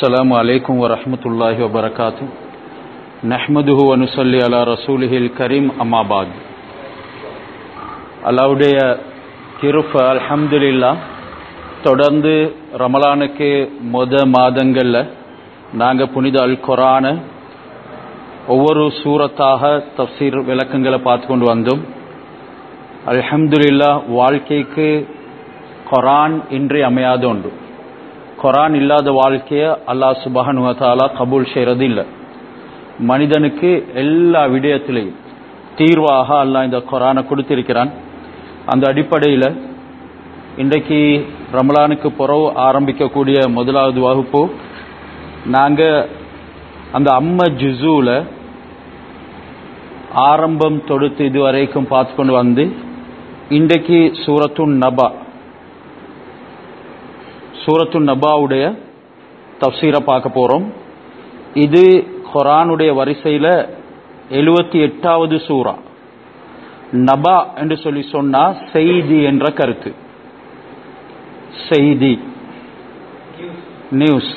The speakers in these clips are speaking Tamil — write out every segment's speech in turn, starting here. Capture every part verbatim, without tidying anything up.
السلام عليكم ورحمة الله وبركاته نحمده ونصلي على رسوله الكريم أما بعد அல்லாஹ்வுடைய கிருபை அல்ஹம்துலில்லாஹ். தொடர்ந்து ரமலானுக்கு முத மாதங்களில் நாங்கள் புனித அல் குர்ஆனை ஒவ்வொரு சூரத்தாக தஃப்சீர் விளக்கங்களை பார்த்து கொண்டு வந்தோம். அல்ஹம்துலில்லாஹ், வாழ்க்கைக்கு குர்ஆன் இன்றி அமையாத உண்டு. குர்ஆன் இல்லாத வாழ்க்கையை அல்லாஹ் சுப்ஹானஹு வ தஆலா கபூல் செய்கிறது இல்லை. மனிதனுக்கு எல்லா விடயத்திலையும் தீர்வாக அல்லாஹ் இந்த குர்ஆனை கொடுத்திருக்கிறான். அந்த அடிப்படையில் இன்றைக்கு ரமலானுக்கு பிறகு ஆரம்பிக்கக்கூடிய முதலாவது வகுப்பு நாங்கள் அந்த அம்ம ஜுஸூல ஆரம்பம் தொடுத்து இதுவரைக்கும் பார்த்து கொண்டு வந்து இன்றைக்கு சூரத்துன் நபா சூரத்துன் நபாவுடைய தஃப்சீரை பார்க்க போகிறோம். இது குர்ஆனுடைய வரிசையில் எழுபத்தி எட்டாவது சூரா. நபா என்று சொல்லி சொன்னா செய்தி என்ற கருத்து. செய்தி, நியூஸ்.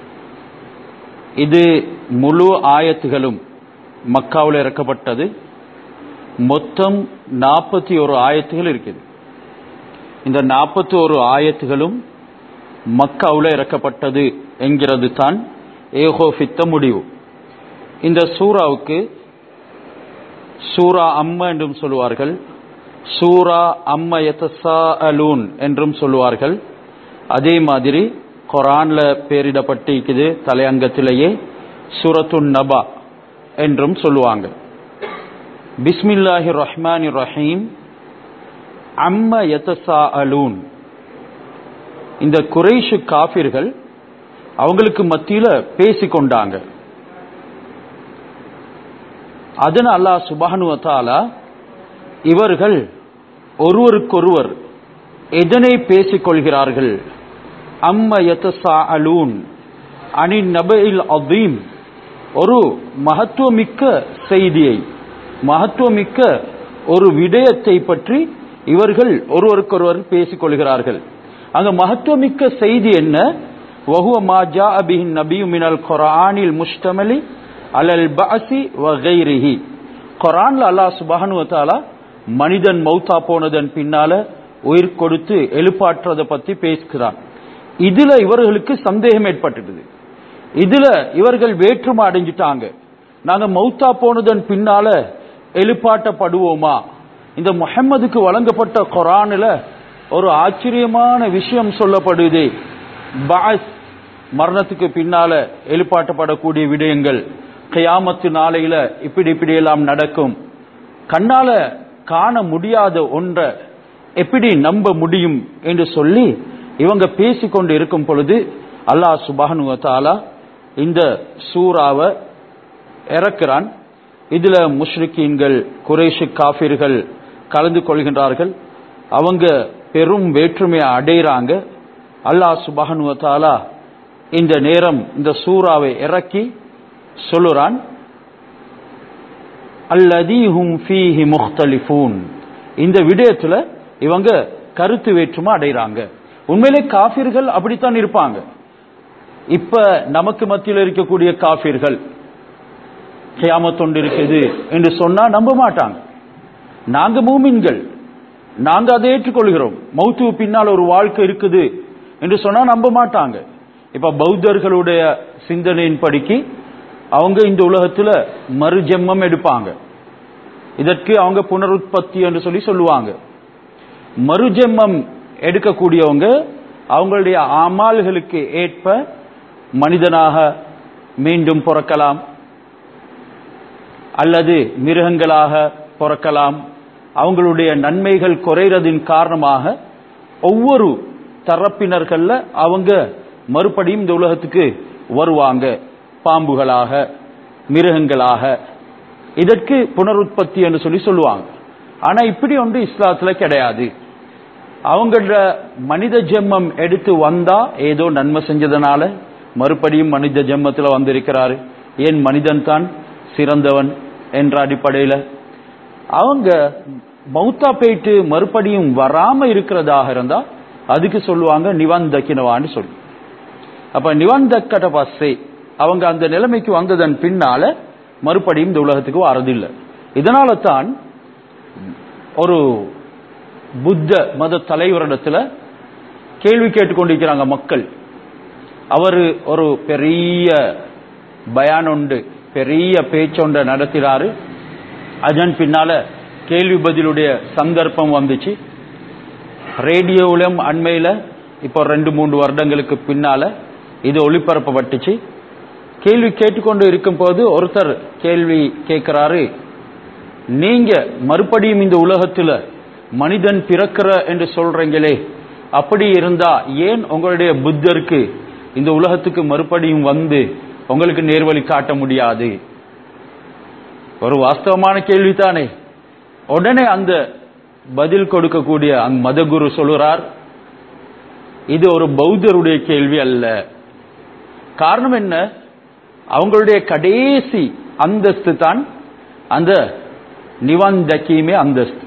இது முழு ஆயத்துகளும் மக்காவில் இறக்கப்பட்டது. மொத்தம் நாற்பத்தி ஒரு ஆயத்துகள் இருக்குது. இந்த நாற்பத்தி ஒரு ஆயத்துகளும் மக்காவில் இறக்கப்பட்டது என்கிறது தான் ஏகோபித்த முடிவு. இந்த சூராவுக்கு சூரா அம்ம என்றும் சொல்லுவார்கள், சூரா அம்ம யதஸாஅலூன் என்றும் சொல்லுவார்கள். அதே மாதிரி குர்ஆன்ல பேரிடப்பட்டிருக்குது தலையங்கத்திலேயே சூரத்துன் நபா என்றும் சொல்லுவாங்க. பிஸ்மில்லாஹிர் ரஹ்மானிர் ரஹீம். அம்ம யதஸாஅலூன். இந்த குறைஷ் காஃபிர்கள் அவங்களுக்கு மத்தியில பேசிக்கொண்டாங்க. அதனால அல்லாஹ் சுப்ஹானஹு வ தஆலா இவர்கள் ஒருவருக்கொருவர் எதனை பேசிக்கொள்கிறார்கள், அம்ம யதஸாஅலூன் அனின் நபஇல் அதீம், ஒரு மகத்துவமிக்க செய்தியை, மகத்துவமிக்க ஒரு விடயத்தை பற்றி இவர்கள் ஒருவருக்கொருவர் பேசிக்கொள்கிறார்கள். அந்த மகத்துவமிக்க செய்தி என்ன? வஹுவ மா ஜாஅ பிஹின் நபியு மினல் குர்ஆனில் முஷ்தமலி அலல் பஅஸி வ கைரிஹி. குர்ஆன்ல அல்லாஹ் சுப்ஹானஹு வ தஆலா மனிதன் மௌத்தா போனதன் பின்னால உயிர் கொடுத்து எழுப்பாற்றதை பத்தி பேசுகிறான். இதுல இவர்களுக்கு சந்தேகம் ஏற்பட்டுது. இதுல இவர்கள் வேற்றுமை அடைஞ்சிட்டாங்க. நாங்க மௌத்தா போனதன் பின்னால எழுப்பாட்டப்படுவோமா? இந்த முஹம்மதுக்கு வழங்கப்பட்ட குர்ஆன்ல ஒரு ஆச்சரியமான விஷயம் சொல்லப்படுதே, பஅஸ், மரணத்துக்கு பின்னால எழுப்பாட்டப்படக்கூடிய விடயங்கள், கியாமத்து நாளையில இப்படி இப்படி எல்லாம் நடக்கும். கண்ணால காண முடியாத ஒன்றை எப்படி நம்ப முடியும் என்று சொல்லி இவங்க பேசிக்கொண்டு இருக்கும் பொழுது அல்லாஹ் சுப்ஹானஹு வ தஆலா இந்த சூராவை இறக்குறான். இதுல முஷ்ரிக்கீன்கள், குறைஷ் காஃபிர்கள் கலந்து கொள்கின்றார்கள். அவங்க பெரும் வேற்றுமையை அடைகிறாங்க. அல்லாஹ் சுப்ஹானஹு வ தஆலா இந்த நேரம் இந்த சூராவை இறக்கி சொல்லுறான், அல்லதீஹும் ஃபீஹி முக்தலிஃபூன். இந்த விடயத்துல இவங்க கருத்து வேற்றுமை அடைகிறாங்க. உண்மையிலே காஃபிர்கள் அப்படித்தான் இருப்பாங்க. இப்ப நமக்கு மத்தியில் இருக்கக்கூடிய காஃபிர்கள் கியாமத் ஒன்று இருக்குது என்று சொன்னா நம்ப மாட்டாங்க. நாங்க மூமின்கள், நாங்க அதை ஏற்றுக்கொள்கிறோம். மௌத்துக்கு பின்னால் ஒரு வாழ்க்கை இருக்குது என்று சொன்னா நம்ப மாட்டாங்க. இப்ப பௌத்தர்களுடைய சிந்தனையின் படிக்கு அவங்க இந்த உலகத்துல மறுஜென்மம் எடுப்பாங்க. இதற்கு அவங்க புனருற்பத்தி என்று சொல்லி சொல்லுவாங்க. மறுஜென்மம் எடுக்கக்கூடியவங்க அவங்களுடைய அமால்களுக்கு ஏற்ப மனிதனாக மீண்டும் பிறக்கலாம், அல்லது மிருகங்களாக பிறக்கலாம். அவங்களுடைய நன்மைகள் குறைறதின் காரணமாக ஒவ்வொரு தரப்பினர்கள்ல அவங்க மறுபடியும் இந்த உலகத்துக்கு வருவாங்க, பாம்புகளாக, மிருகங்களாக. இதற்கு புனருற்பத்தி என்று சொல்லி சொல்லுவாங்க. ஆனா இப்படி ஒன்று இஸ்லாத்துல கிடையாது. அவங்கள மனித ஜென்மம் எடுத்து வந்தா ஏதோ நன்மை செஞ்சதுனால மறுபடியும் மனித ஜென்மத்தில் வந்திருக்கிறாரு, ஏன் மனிதன் தான் சிறந்தவன் என்ற அடிப்படையில் அவங்க மௌத்தா போயிட்டு மறுபடியும் வராம இருக்கிறதாக இருந்தா அதுக்கு சொல்லுவாங்க நிவந்தக்கினவான்னு சொல்லி. அப்ப நிவந்தக்கட்ட பஸ்ஸே அவங்க அந்த நிலைமைக்கு வந்ததன் பின்னால மறுபடியும் இந்த உலகத்துக்கு வரதில்லை. இதனால தான் ஒரு புத்த மத தலைவரிடத்துல கேள்வி கேட்டுக்கொண்டிருக்கிறாங்க மக்கள். அவரு ஒரு பெரிய பயான் உண்டு, பெரிய பேச்சொண்ட நடத்தினாரு. அதன் பின்னால கேள்வி பதிலுடைய சந்தர்ப்பம் வந்துச்சு. ரேடியோவிலும் அண்மையில இப்போ ரெண்டு மூன்று வருடங்களுக்கு பின்னால இது ஒளிபரப்பப்பட்டுச்சு. கேள்வி கேட்டுக்கொண்டு இருக்கும் போது ஒருத்தர் கேள்வி கேட்கிறாரு, நீங்க மறுபடியும் இந்த உலகத்துல மனிதன் பிறக்கிற என்று சொல்றீங்களே, அப்படி இருந்தா ஏன் உங்களுடைய புத்தருக்கு இந்த உலகத்துக்கு மறுபடியும் வந்து உங்களுக்கு நேர்வழி காட்ட முடியாது? ஒரு வாஸ்தவமான கேள்விதானே. உடனே அந்த பதில் கொடுக்கக்கூடிய அந்த மதகுரு சொல்லுறார், இது ஒரு பௌத்தருடைய கேள்வி அல்ல. காரணம் என்ன? அவங்களுடைய கடைசி அந்தஸ்து தான் அந்த நிவந்தக்கீமே அந்தஸ்து.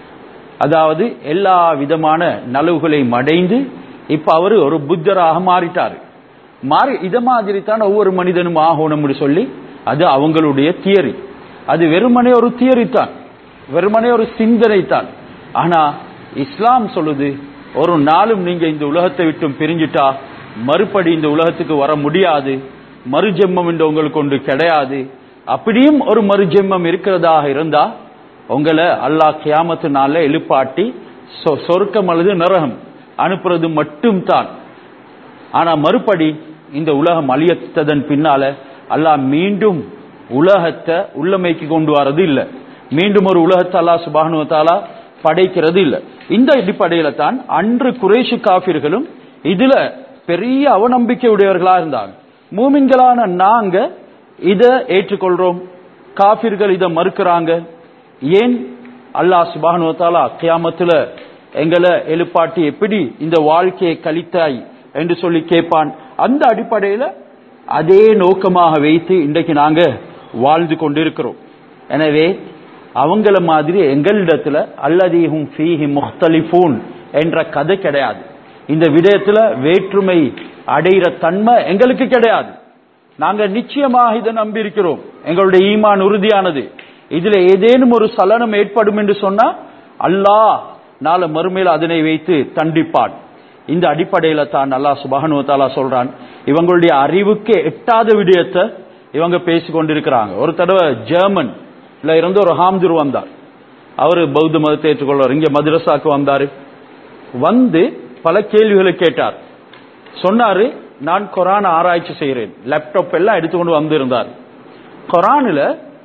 அதாவது எல்லா விதமான நலவுகளையும் அடைந்து இப்ப அவரு ஒரு புத்தராக மாறிட்டாரு. மாறி இத மாதிரி தான் ஒவ்வொரு மனிதனும் ஆகணும்னு சொல்லி அது அவங்களுடைய தியரி. அது வெறுமனே ஒரு தியரி தான், வெறுமனே ஒரு சிந்தனை தான். ஆனா இஸ்லாம் சொல்லுது, ஒரு நாளும் நீங்க இந்த உலகத்தை விட்டு பிரிஞ்சிட்டா மறுபடி இந்த உலகத்துக்கு வர முடியாது. மறுஜென்மம் என்று உங்களுக்கு ஒன்று கிடையாது. அப்படியும் ஒரு மறுஜென்மம் இருக்கிறதாக இருந்தா உங்களை அல்லாஹ் கியாமத்து நாள்ல எழுப்பாட்டி சொர்க்கம் அல்லது நரகம் அனுப்புறது மட்டும் தான். ஆனா மறுபடி இந்த உலகம் அழியத்ததன் பின்னால அல்லாஹ் மீண்டும் உலகத்தை உள்ளமைக்கு கொண்டு வரது இல்ல. மீண்டும் ஒரு உலகத்தை அல்லாஹ் சுப்ஹானஹு வ தஆலா படைக்கிறது இல்ல. இந்த அடிப்படையில தான் அன்று குறைஷி காஃபிர்களும் இதுல பெரிய அவநம்பிக்கை உடையவர்களா இருந்தாங்க. மூமின்களான நாங்க இத ஏற்றுக்கொள்றோம், காஃபிர்கள் இத மறுக்கிறாங்க. ஏன் அல்லாஹ் சுப்ஹானஹு வ தஆலா கியாமத்துல எங்களை எழுப்பாட்டி எப்படி இந்த வாழ்க்கையை கழித்தாய் என்று சொல்லி கேட்பான். அந்த அடிப்படையில அதே நோக்கமாக வைத்து இன்றைக்கு நாங்க வாழ்ந்து கொண்டிருக்கிறோம். எனவே அவங்கள மாதிரி எங்களிடத்துல அல்லதீஹும் ஃபீஹி முக்தலிஃபூன் என்ற கதை கிடையாது. இந்த விடயத்துல வேற்றுமை அடைகிற தன்மை எங்களுக்கு கிடையாது. நாங்க நிச்சயமாக இதை நம்பி இருக்கிறோம். எங்களுடைய ஈமான் உறுதியானது. இதுல ஏதேனும் ஒரு சலனம் ஏற்படும் என்று சொன்னா அல்லாஹ் நாளை மறுமையில் அதனை வைத்து தண்டிப்பான். இந்த அடிப்படையில தான் அல்லாஹ் சுப்ஹானஹு வ தஆலா சொல்றான், இவங்களுடைய அறிவுக்கு எட்டாத விடயத்தை இவங்க பேசிக் கொண்டிருக்கிறாங்க. ஒரு தடவை ஜெர்மன்ல இருந்து ஒரு ஹாம்துர் வந்தார். அவரு பௌத்த மதத்தை ஏற்றுக்கொள்வார். இங்க மதரசாக்கு வந்தாரு. வந்து பல கேள்விகளை கேட்டார். சொன்னாரு, நான் குர்ஆன் ஆராய்ச்சி செய்கிறேன். லேப்டாப் எல்லாம் எடுத்துக்கொண்டு வந்திருந்தார். குர்ஆன்ல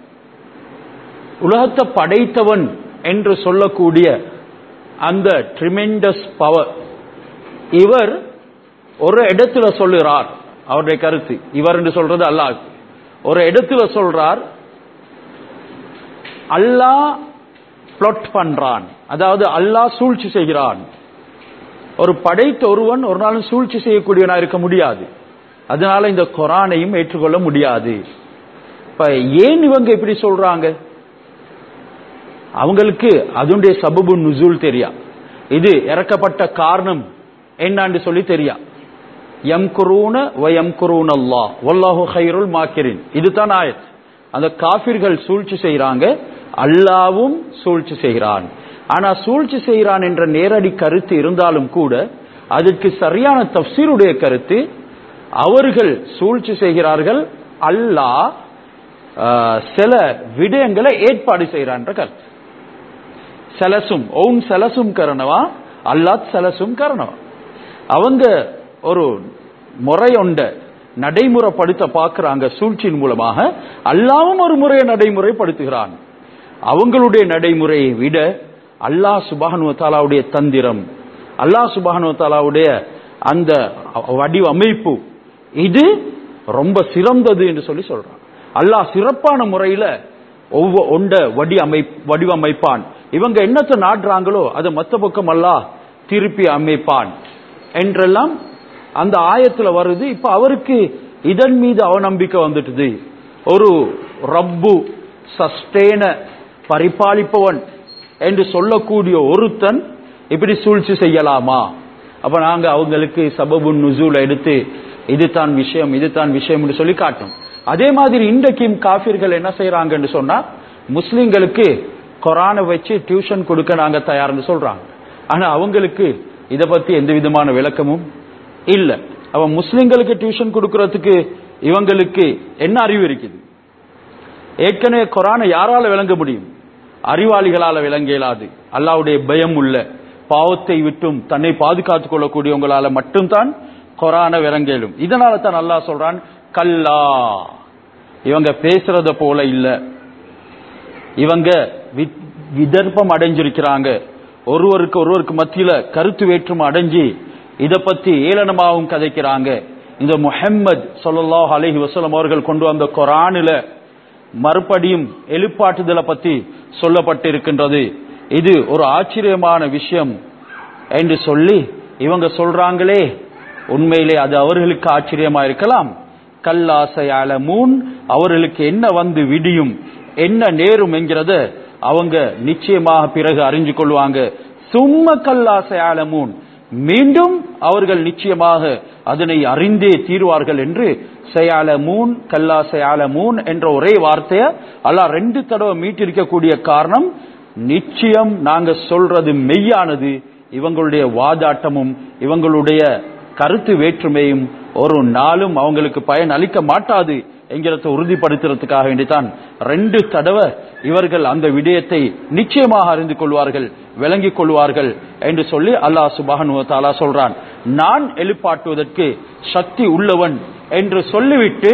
உலகத்தை படைத்தவன் என்று சொல்லக்கூடிய அந்த ட்ரிமெண்டஸ் பவர் இவர் ஒரு இடத்துல சொல்லுறார். அவருடைய கருத்து இவர் என்று சொல்றது அல்லாஹ். ஒரு இடத்துல சொல்றார், அல்லாஹ் பிளாட் பண்றான், அதாவது அல்லாஹ் சூழ்ச்சி செய்கிறான். ஒரு படைத்த ஒருவன் ஒரு நாளும் சூழ்ச்சி செய்யக்கூடியவனா இருக்க முடியாது. அதனால இந்த குர்ஆனையும் ஏற்றுக்கொள்ள முடியாது. இப்ப ஏன் இவங்க இப்படி சொல்றாங்க? அவங்களுக்கு அதனுடைய சபபு நுசூல் தெரியா, இது இறக்கப்பட்ட காரணம் என்னன்னு சொல்லி தெரியா. யம்குரூன வ யம்குரூன அல்லாஹ் வல்லாஹு கைருல் மாக்கிரின், இதுதான் ஆயத். அந்த காஃபிர்கள் சூழ்ச்சி செய்யறாங்க, அல்லாஹ்வும் சூழ்ச்சி செய்கிறான். ஆனா சூழ்ச்சி செய்கிறான் என்ற நேரடி கருத்து இருந்தாலும் கூட அதற்கு சரியான தஃப்சீருடைய கருத்து, அவர்கள் சூழ்ச்சி செய்கிறார்கள், அல்லாஹ் சில விடயங்களை ஏற்பாடு செய்கிறான் என்ற கருத்து. செலசும் ஓன் செலசும் கரணவா அல்லாஹ் செலசும் கரணவா. அவங்க ஒரு முறையொண்ட நடைமுறைப்படுத்த பார்க்கிறாங்க சூழ்ச்சியின் மூலமாக. அல்லாஹ்வும் ஒரு முறையை நடைமுறைப்படுத்துகிறான். அவங்களுடைய நடைமுறையை விட அல்லாஹ் சுப்ஹானஹு வ தஆலாவுடைய தந்திரம், அல்லாஹ் சுப்ஹானஹு வ தஆலாவுடைய அந்த வடிவமைப்பு இது ரொம்ப சிறந்தது என்று சொல்லி சொல்றான். அல்லாஹ் சிறப்பான முறையில ஒவ்வொரு ஒண்ட வடி அமை வடிவமைப்பான். இவங்க என்னத்தை நாடுறாங்களோ அதை மத்த பக்கம் அல்லாஹ் திருப்பி அமைப்பான் என்றெல்லாம் அந்த ஆயத்துல வருது. இப்ப அவருக்கு இதன் மீது அவநம்பிக்கை வந்துட்டுது. ஒரு ரப்பு சஸ்டேன பரிபாலிப்பவன் என்று சொல்லக்கூடிய ஒருத்தன் இப்படி சூழ்ச்சி செய்யலாமா? அப்ப நாங்க அவங்களுக்கு சபபு நுசூல் எடுத்து இதுதான் விஷயம் இதுதான் விஷயம் என்று சொல்லி காட்டும். அதே மாதிரி இன்றைக்கும் காஃபிர்கள் என்ன செய்யறாங்கன்னு சொன்னா, முஸ்லிம்களுக்கு குர்ஆனை வச்சு டியூஷன் கொடுக்க நாங்க தயார்னு சொல்றாங்க. ஆனா அவங்களுக்கு இத பத்தி எந்த விதமான விளக்கமும் இல்ல. அவன் முஸ்லிம்களுக்கு டியூஷன் கொடுக்கறதுக்கு இவங்களுக்கு என்ன அறிவு இருக்குது? ஏற்கனவே குர்ஆனை யாரால விளங்க முடியும்? அறிவாளிகளால விளங்க இயலாது. அல்லாஹ்வுடைய பயம் உள்ள, பாவத்தை விட்டும் தன்னை பாதுகாத்துக் கொள்ளக்கூடியவங்களால மட்டும்தான் குர்ஆனை விளங்க இயலும். இதனால தான் அல்லாஹ் சொல்றான், கல்லா, இவங்க பேசுறத போல இல்ல, இவங்க விதர்ப்பம் அடைஞ்சிருக்கிறாங்க, ஒருவருக்கு ஒருவருக்கு மத்தியில கருத்து வேற்றுமை அடைஞ்சி இத பத்தி ஏளனமாகவும் கதைக்கிறாங்க. இந்த முஹம்மது ஸல்லல்லாஹு அலைஹி வஸல்லம் அவர்கள் கொண்டு வந்த குர்ஆனில மறுபடியும் எழுப்பாட்டுதலை பத்தி சொல்லப்பட்டிருக்கின்றது. இது ஒரு ஆச்சரியமான விஷயம் என்று சொல்லி இவங்க சொல்றாங்களே, உண்மையிலே அது அவர்களுக்கு ஆச்சரியமா இருக்கலாம். கல்லா சயஅலமூன், அவர்களுக்கு என்ன வந்து விடியும், என்ன நேரும் என்கிறத அவங்க நிச்சயமாக பிறகு அறிஞ்சு கொள்வாங்க. சும்ம கல்லா சயஅலமூன், மீண்டும் அவர்கள் நிச்சயமாக அதனை அறிந்தே தீர்வார்கள் என்று சயஅலமூன் கல்லா சயஅலமூன் என்ற ஒரே வார்த்தையை அல்லாஹ் ரெண்டு தடவை மீட்டிருக்கக்கூடிய காரணம், நிச்சயம் நாங்க சொல்றது மெய்யானது, இவங்களுடைய வாதாட்டமும் இவங்களுடைய கருத்து வேற்றுமையும் ஒரு நாளும் அவங்களுக்கு பயன் அளிக்க மாட்டாது என்கிறத உறுதிப்படுத்துறதுக்காக வேண்டித்தான் ரெண்டு தடவை இவர்கள் அந்த விடயத்தை நிச்சயமாக அறிந்து கொள்வார்கள், விளங்கிக் கொள்வார்கள் என்று சொல்லி அல்லாஹ் சுப்ஹானஹு வ தஆலா சொல்றான். நான் எழுப்பாட்டுவதற்கு சக்தி உள்ளவன் என்று சொல்லிவிட்டு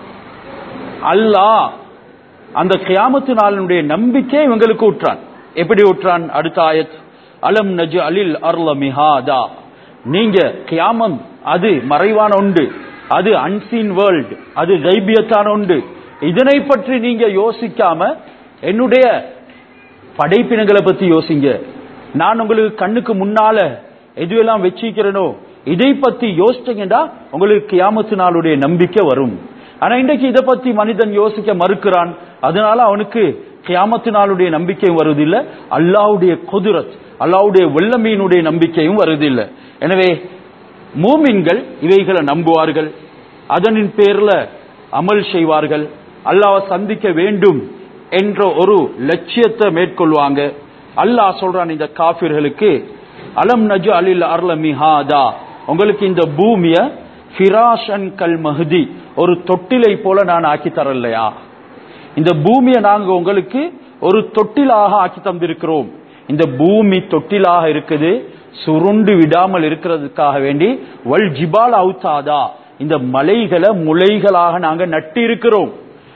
அல்லாஹ் அந்த கியாமத்து நாளினுடைய நம்பிக்கை இவங்களுக்கு ஊற்றான். எப்படி ஊற்றான்? அடுத்த ஆயத், அலம் நஜ்அலில் அர்ள மிஹாதா, நீங்க கியாமம் அது மறைவான உண்டு, அது அன்சீன் வேர்ல்ட், அது கைபியத்தான உண்டு, இதனை பற்றி நீங்க யோசிக்காம என்னுடைய படைப்பினங்களை பத்தி யோசிங்க. நான் உங்களுக்கு கண்ணுக்கு முன்னால எதுவெல்லாம் வச்சிருக்கிறேனோ இதை பத்தி யோசிச்சீங்கன்னா உங்களுக்கு கியாமத்து நாளுடைய நம்பிக்கை வரும். ஆனா இன்றைக்கு இதை பத்தி மனிதன் யோசிக்க மறுக்கிறான். அதனால அவனுக்கு கியாமத்து நாளுடைய நம்பிக்கையும் வருவதில்லை, அல்லாஹ்வுடைய குதுரத், அல்லாஹ்வுடைய வல்லமையினுடைய நம்பிக்கையும் வருவதில்லை. எனவே மூமின்கள் இவைகளை நம்புவார்கள், அதனின் பேர்ல அமல் செய்வார்கள், அல்லாஹ்வை சந்திக்க வேண்டும் என்ற ஒரு லட்சியத்தை மேற்கொள்வாங்க. அல்லாஹ் சொல்றான் இந்த காஃபிர்களுக்கு, அலம் நஜ்அலில் அர்ள மிஹாதா, உங்களுக்கு இந்த பூமிய ஃபிராஷன் கல் மஹ்தி, ஒரு தொட்டிலை போல நான் ஆக்கி தரலையா? இந்த பூமியை நாங்க உங்களுக்கு ஒரு தொட்டிலாக ஆக்கி தந்திருக்கிறோம். இந்த பூமி தொட்டிலாக இருக்குது, சுருண்டு விடாமல் இருக்கிறதுக்காக வேண்டி வல் ஜிபால் அவுதாதா, இந்த மலைகளை முளைகளாக நாங்க நட்டி இருக்கிறோம்.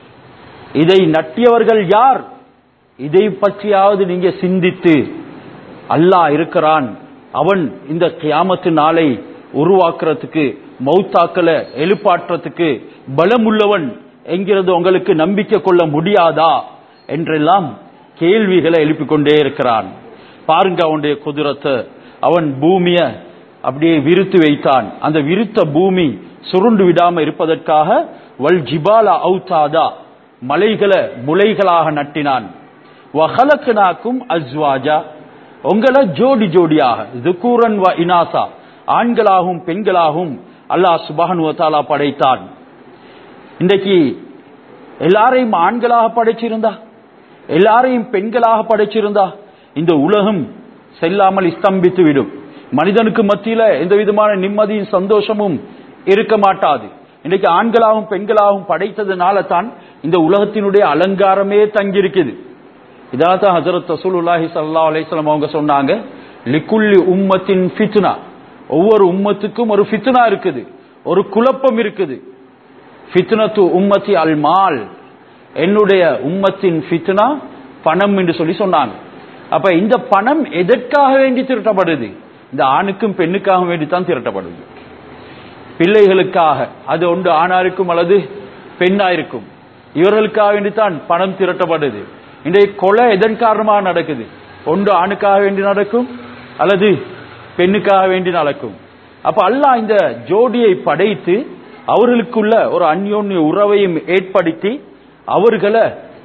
இதை நட்டியவர்கள் யார்? இதை பற்றியாவது நீங்க சிந்தித்து, அல்லாஹ் இருக்கிறான், அவன் இந்த கியாமத்து நாளை உருவாக்குறதுக்கு, மௌத்தாக்களை எழுப்பாற்றத்துக்கு பலம் உள்ளவன் என்கிறது உங்களுக்கு நம்பிக்கை கொள்ள முடியாதா என்றெல்லாம் கேள்விகளை எழுப்பிக் கொண்டே இருக்கிறான். பாருங்க அவனுடைய குதிரத்தை. அவன் பூமிய அப்படியே விரித்து வைத்தான். அந்த விரித்த பூமி சுருண்டு விடாம இருப்பதற்காக வல் ஜிபால அவுதாதா, மலைகளை முளைகளாக நட்டினான். வஹலக்னாக்கும் அஸ்வாஜா, உங்களை ஜோடி ஜோடியாக, ذுகூரன் வ இனாசா, ஆண்களாகவும் பெண்களாகவும் அல்லாஹ் சுப்ஹானஹு வ தஆலா படைத்தான். இன்றைக்கு எல்லாரையும் ஆண்களாக படைச்சிருந்தா, எல்லாரையும் பெண்களாக படைச்சிருந்தா இந்த உலகம் செல்லாமல் ஸ்தம்பித்து விடும். மனிதனுக்கு மத்தியில எந்த விதமான நிம்மதியும் சந்தோஷமும் இருக்க மாட்டாது. இன்றைக்கு ஆண்களாகவும் பெண்களாகவும் படைத்ததுனால தான் இந்த உலகத்தினுடைய அலங்காரமே தங்கியிருக்குது. இதான் தான் ஹஜ்ரத் ரசூலுல்லாஹி ஸல்லல்லாஹு அலைஹி வஸல்லம் அவங்க சொன்னாங்க, லிகுல்லி உம்மத்தின் ஃபித்னா, ஒவ்வொரு உம்மத்துக்கும் ஒரு ஃபித்னா இருக்குது, ஒரு குழப்பம் இருக்குது. ஃபித்னத்து உம்மத்தி அல் மால், என்னுடைய உம்மத்தின் ஃபித்னா பணம் என்று சொல்லி சொன்னாங்க. அப்ப இந்த பணம் எதற்காக வேண்டி திரட்டப்படுது? இந்த ஆணுக்கும் பெண்ணுக்காக வேண்டித்தான் திரட்டப்படுது. பிள்ளைகளுக்காக, அது ஒன்று ஆணாருக்கும் அல்லது பெண்ணாயிருக்கும், இவர்களுக்காக வேண்டித்தான் பணம் திரட்டப்படுது. இன்றைய கொலை எதன் காரணமாக நடக்குது? ஒன்று ஆணுக்காக வேண்டி நடக்கும் அல்லது பெண்ணுக்காக வேண்டி நடக்கும். அப்ப அல்லாஹ் இந்த ஜோடியை படைத்து அவர்களுக்குள்ள ஒரு அந்யோன்ய உறவையும் ஏற்படுத்தி அவர்களை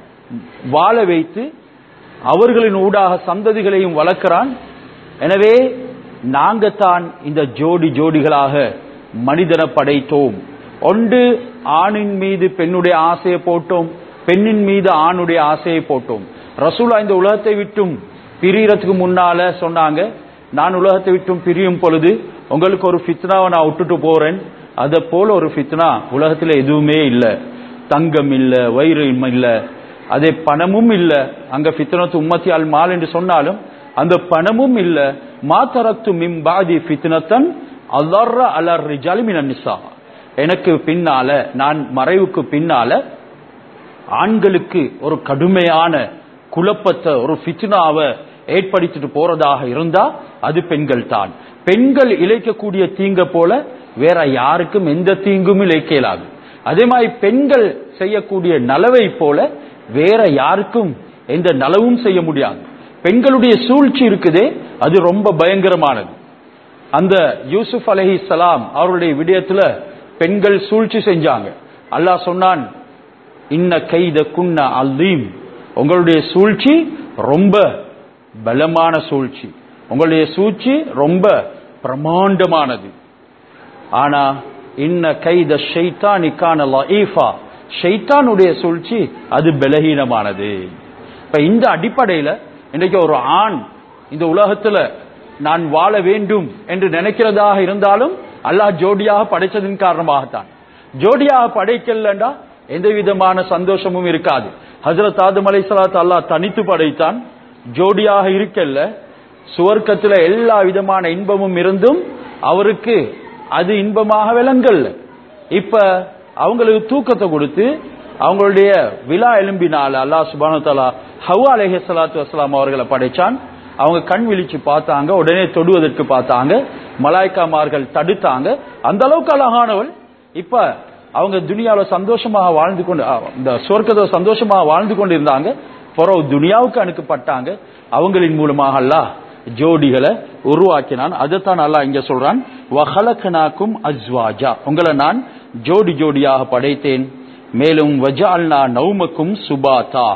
வாழ வைத்து அவர்களின் ஊடாக சந்ததிகளையும் வளர்க்கிறான். எனவே நாங்க தான் இந்த ஜோடி ஜோடிகளாக மனிதனை படைத்தோம். ஒன்று ஆணின் மீது பெண்ணுடைய ஆசையை போட்டோம், பெண்ணின் மீது ஆணுடைய ஆசையை போட்டோம். ரசூலா இந்த உலகத்தை விட்டும் பிரியறதுக்கு முன்னால சொன்னாங்க, நான் உலகத்தை விட்டும் பிரியும் பொழுது உங்களுக்கு ஒரு ஃபித்னாவை நான் விட்டுட்டு போறேன். அத போல ஒரு ஃபித்னா உலகத்துல எதுவுமே இல்ல. தங்கம் இல்ல, வைரம் இல்ல, அதே பணமும் இல்ல. அங்க ஃபித்னத்து உம்மத்தி அல் மால் என்று சொன்னாலும் அந்த பணமும் இல்ல. மா தரக்து மின் பாதி ஃபித்னத்தன் அலர்ர அலர் ரிஜாலி மினன் நிஸா. எனக்கு பின்னால, நான் மறைவுக்கு பின்னால ஆண்களுக்கு ஒரு கடுமையான குழப்பத்தை, ஒரு ஃபித்னாவை ஏற்படுத்திட்டு போறதாக இருந்தா அது பெண்கள் தான். பெண்கள் இழைக்கக்கூடிய தீங்க போல வேற யாருக்கும் எந்த தீங்கும் இழைக்க இயலாது. அதே மாதிரி பெண்கள் செய்யக்கூடிய நலவை போல வேற யாருக்கும் எந்த நலவும் செய்ய முடியாது. பெண்களுடைய சூழ்ச்சி இருக்குதே, அது ரொம்ப பயங்கரமானது. அந்த யூசுப் அலைஹிஸ்ஸலாம் அவருடைய விடயத்துல பெண்கள் சூழ்ச்சி செஞ்சாங்க. அல்லாஹ் சொன்னான், இன்ன கைத குன்ன அலீம், உங்களுடைய சூழ்ச்சி ரொம்ப பலமான சூழ்ச்சி, உங்களுடைய சூழ்ச்சி ரொம்ப பிரமாண்டமானது. ஆனா இன்ன கைத ஷைத்தானி கான லஈஃபா, ஷைத்தானுடைய சூழ்ச்சி அது பலஹீனமானது. இப்ப இந்த அடிப்படையில இன்றைக்கு ஒரு ஆண் இந்த உலகத்துல நான் வாழ வேண்டும் என்று நினைக்கிறதாக இருந்தாலும் அல்லாஹ் ஜோடியாக படைச்சதின் காரணமாகத்தான். ஜோடியாக படைக்கலண்டா எந்த விதமான சந்தோஷமும் இருக்காது. ஹஜ்ரத் ஆதம் அலைஹிஸ்ஸலாத்து அல்லாஹ் தனித்து படைத்தான், ஜோடியாக இருக்கல்ல. சுவர்க்கத்துல எல்லா விதமான இன்பமும் இருந்தும் அவருக்கு அது இன்பமாக விளங்கல்ல. இப்ப அவங்களுக்கு தூக்கத்தை கொடுத்து அவங்களுடைய விழா எலும்பினால அல்லாஹ் சுப்ஹானஹு வ தஆலா ஹவ்வா அலைஹிஸ்ஸலாத்து வஸ்ஸலாம் அவர்களை படைச்சான். அவங்க கண் விழிச்சு பார்த்தாங்க, உடனே தொடுவதற்கு பார்த்தாங்க, மலாய்க்காமார்கள் தடுத்தாங்க. அந்த அளவுக்கு அழகானவள். இப்ப அவங்க துனியாவில சந்தோஷமாக வாழ்ந்து கொண்டு, இந்த சொர்க்கத்தை சந்தோஷமாக வாழ்ந்து கொண்டு இருந்தாங்க. பிறகு துனியாவுக்கு அனுப்பப்பட்டாங்க. அவங்களின் மூலமாக அல்லாஹ் ஜோடிகளை உருவாக்கினான். அதைத்தான் அல்லாஹ் இங்க சொல்றான், வஹலக்னாக்கும் அஸ்வாஜா, உங்களை நான் ஜோடி ஜோடியாக படைத்தேன். மேலும் வஜஅல்னா நௌமக்கும் சுபாதா,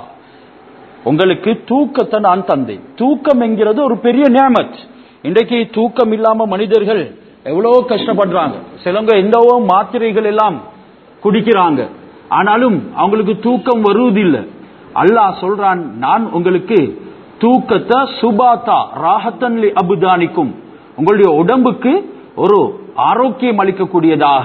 உங்களுக்கு தூக்கத்தை நான் தந்தேன். தூக்கம் என்கிறது ஒரு பெரிய நியமத். இன்றைக்கு தூக்கம் இல்லாம மனிதர்கள் எவ்வளவோ கஷ்டப்படுறாங்க. சிலவங்க எந்தவோ மாத்திரைகள் எல்லாம் குடிக்கிறாங்க, ஆனாலும் அவங்களுக்கு தூக்கம் வருவதில்லை. அல்லாஹ் சொல்றான், நான் உங்களுக்கு தூக்கத்தை சுபாத்தா ராஹத்தன் லி அபுதானிக்கும், உங்களுடைய உடம்புக்கு ஒரு ஆரோக்கியம் அளிக்கக்கூடியதாக,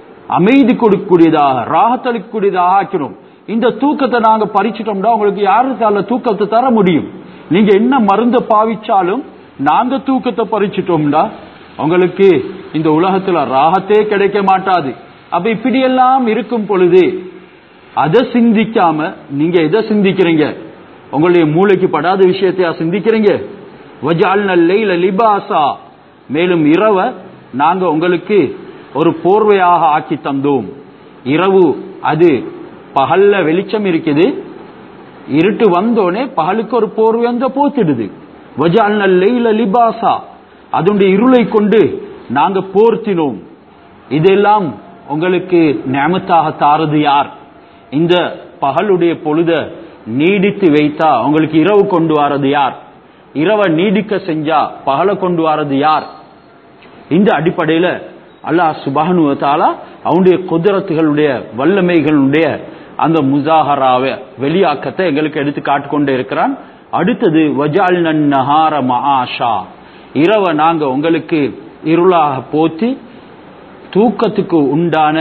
அமைதி கொடுக்கக்கூடியதாக, ராஹத் அளிக்கக்கூடியதாக ஆக்கிறோம். இந்த தூக்கத்தை நாங்க பறிச்சிட்டோம்னா உங்களுக்கு யாருக்கால தூக்கத்தை தர முடியும்? நீங்க என்ன மருந்து பாவிச்சாலும் நாங்க தூக்கத்தை பறிச்சிட்டோம்னா உங்களுக்கு இந்த உலகத்துல ராகத்தே கிடைக்க மாட்டாது. அப்ப இப்படியெல்லாம் இருக்கும் பொழுது அதை சிந்திக்காம நீங்க எதை சிந்திக்கிறீங்க? உங்களுடைய மூளைக்கு படாத விஷயத்தையா சிந்திக்கிறீங்க? வஜஅல்னல் லைல லிபாஸா, மேலும் இரவை நாங்க உங்களுக்கு ஒரு போர்வையாக ஆக்கி தந்தோம். இரவு அது பகல்ல வெளிச்சம் இருக்குது, இருட்டு வந்தோடனே பகலுக்கு ஒரு போர்வை அந்த போத்திடுது. வஜஅல்னல் லைல லிபாஸா, அதனுடைய இருளை கொண்டு நாங்க போர்த்தினோம். இதெல்லாம் உங்களுக்கு நியமத்தாக தாரது யார்? இந்த பகலுடைய பொழுத நீடித்து வைத்தா உங்களுக்கு இரவு கொண்டு வரது யார்? இரவை நீடிக்க செஞ்சா பகலை கொண்டு வரது யார்? இந்த அடிப்படையில அல்லாஹ் சுப்ஹானஹு வ தஆலா அவனுடைய குதிரத்துகளுடைய வல்லமைகளுடைய அந்த முசாஹராவை வெளியாக்கத்தை எங்களுக்கு எடுத்து காட்டிக்கொண்டே இருக்கிறான். அடுத்தது வஜஅல்னன் நஹார மஆஷா, இரவை நாங்க உங்களுக்கு இருளாக போத்தி தூக்கத்துக்கு உண்டான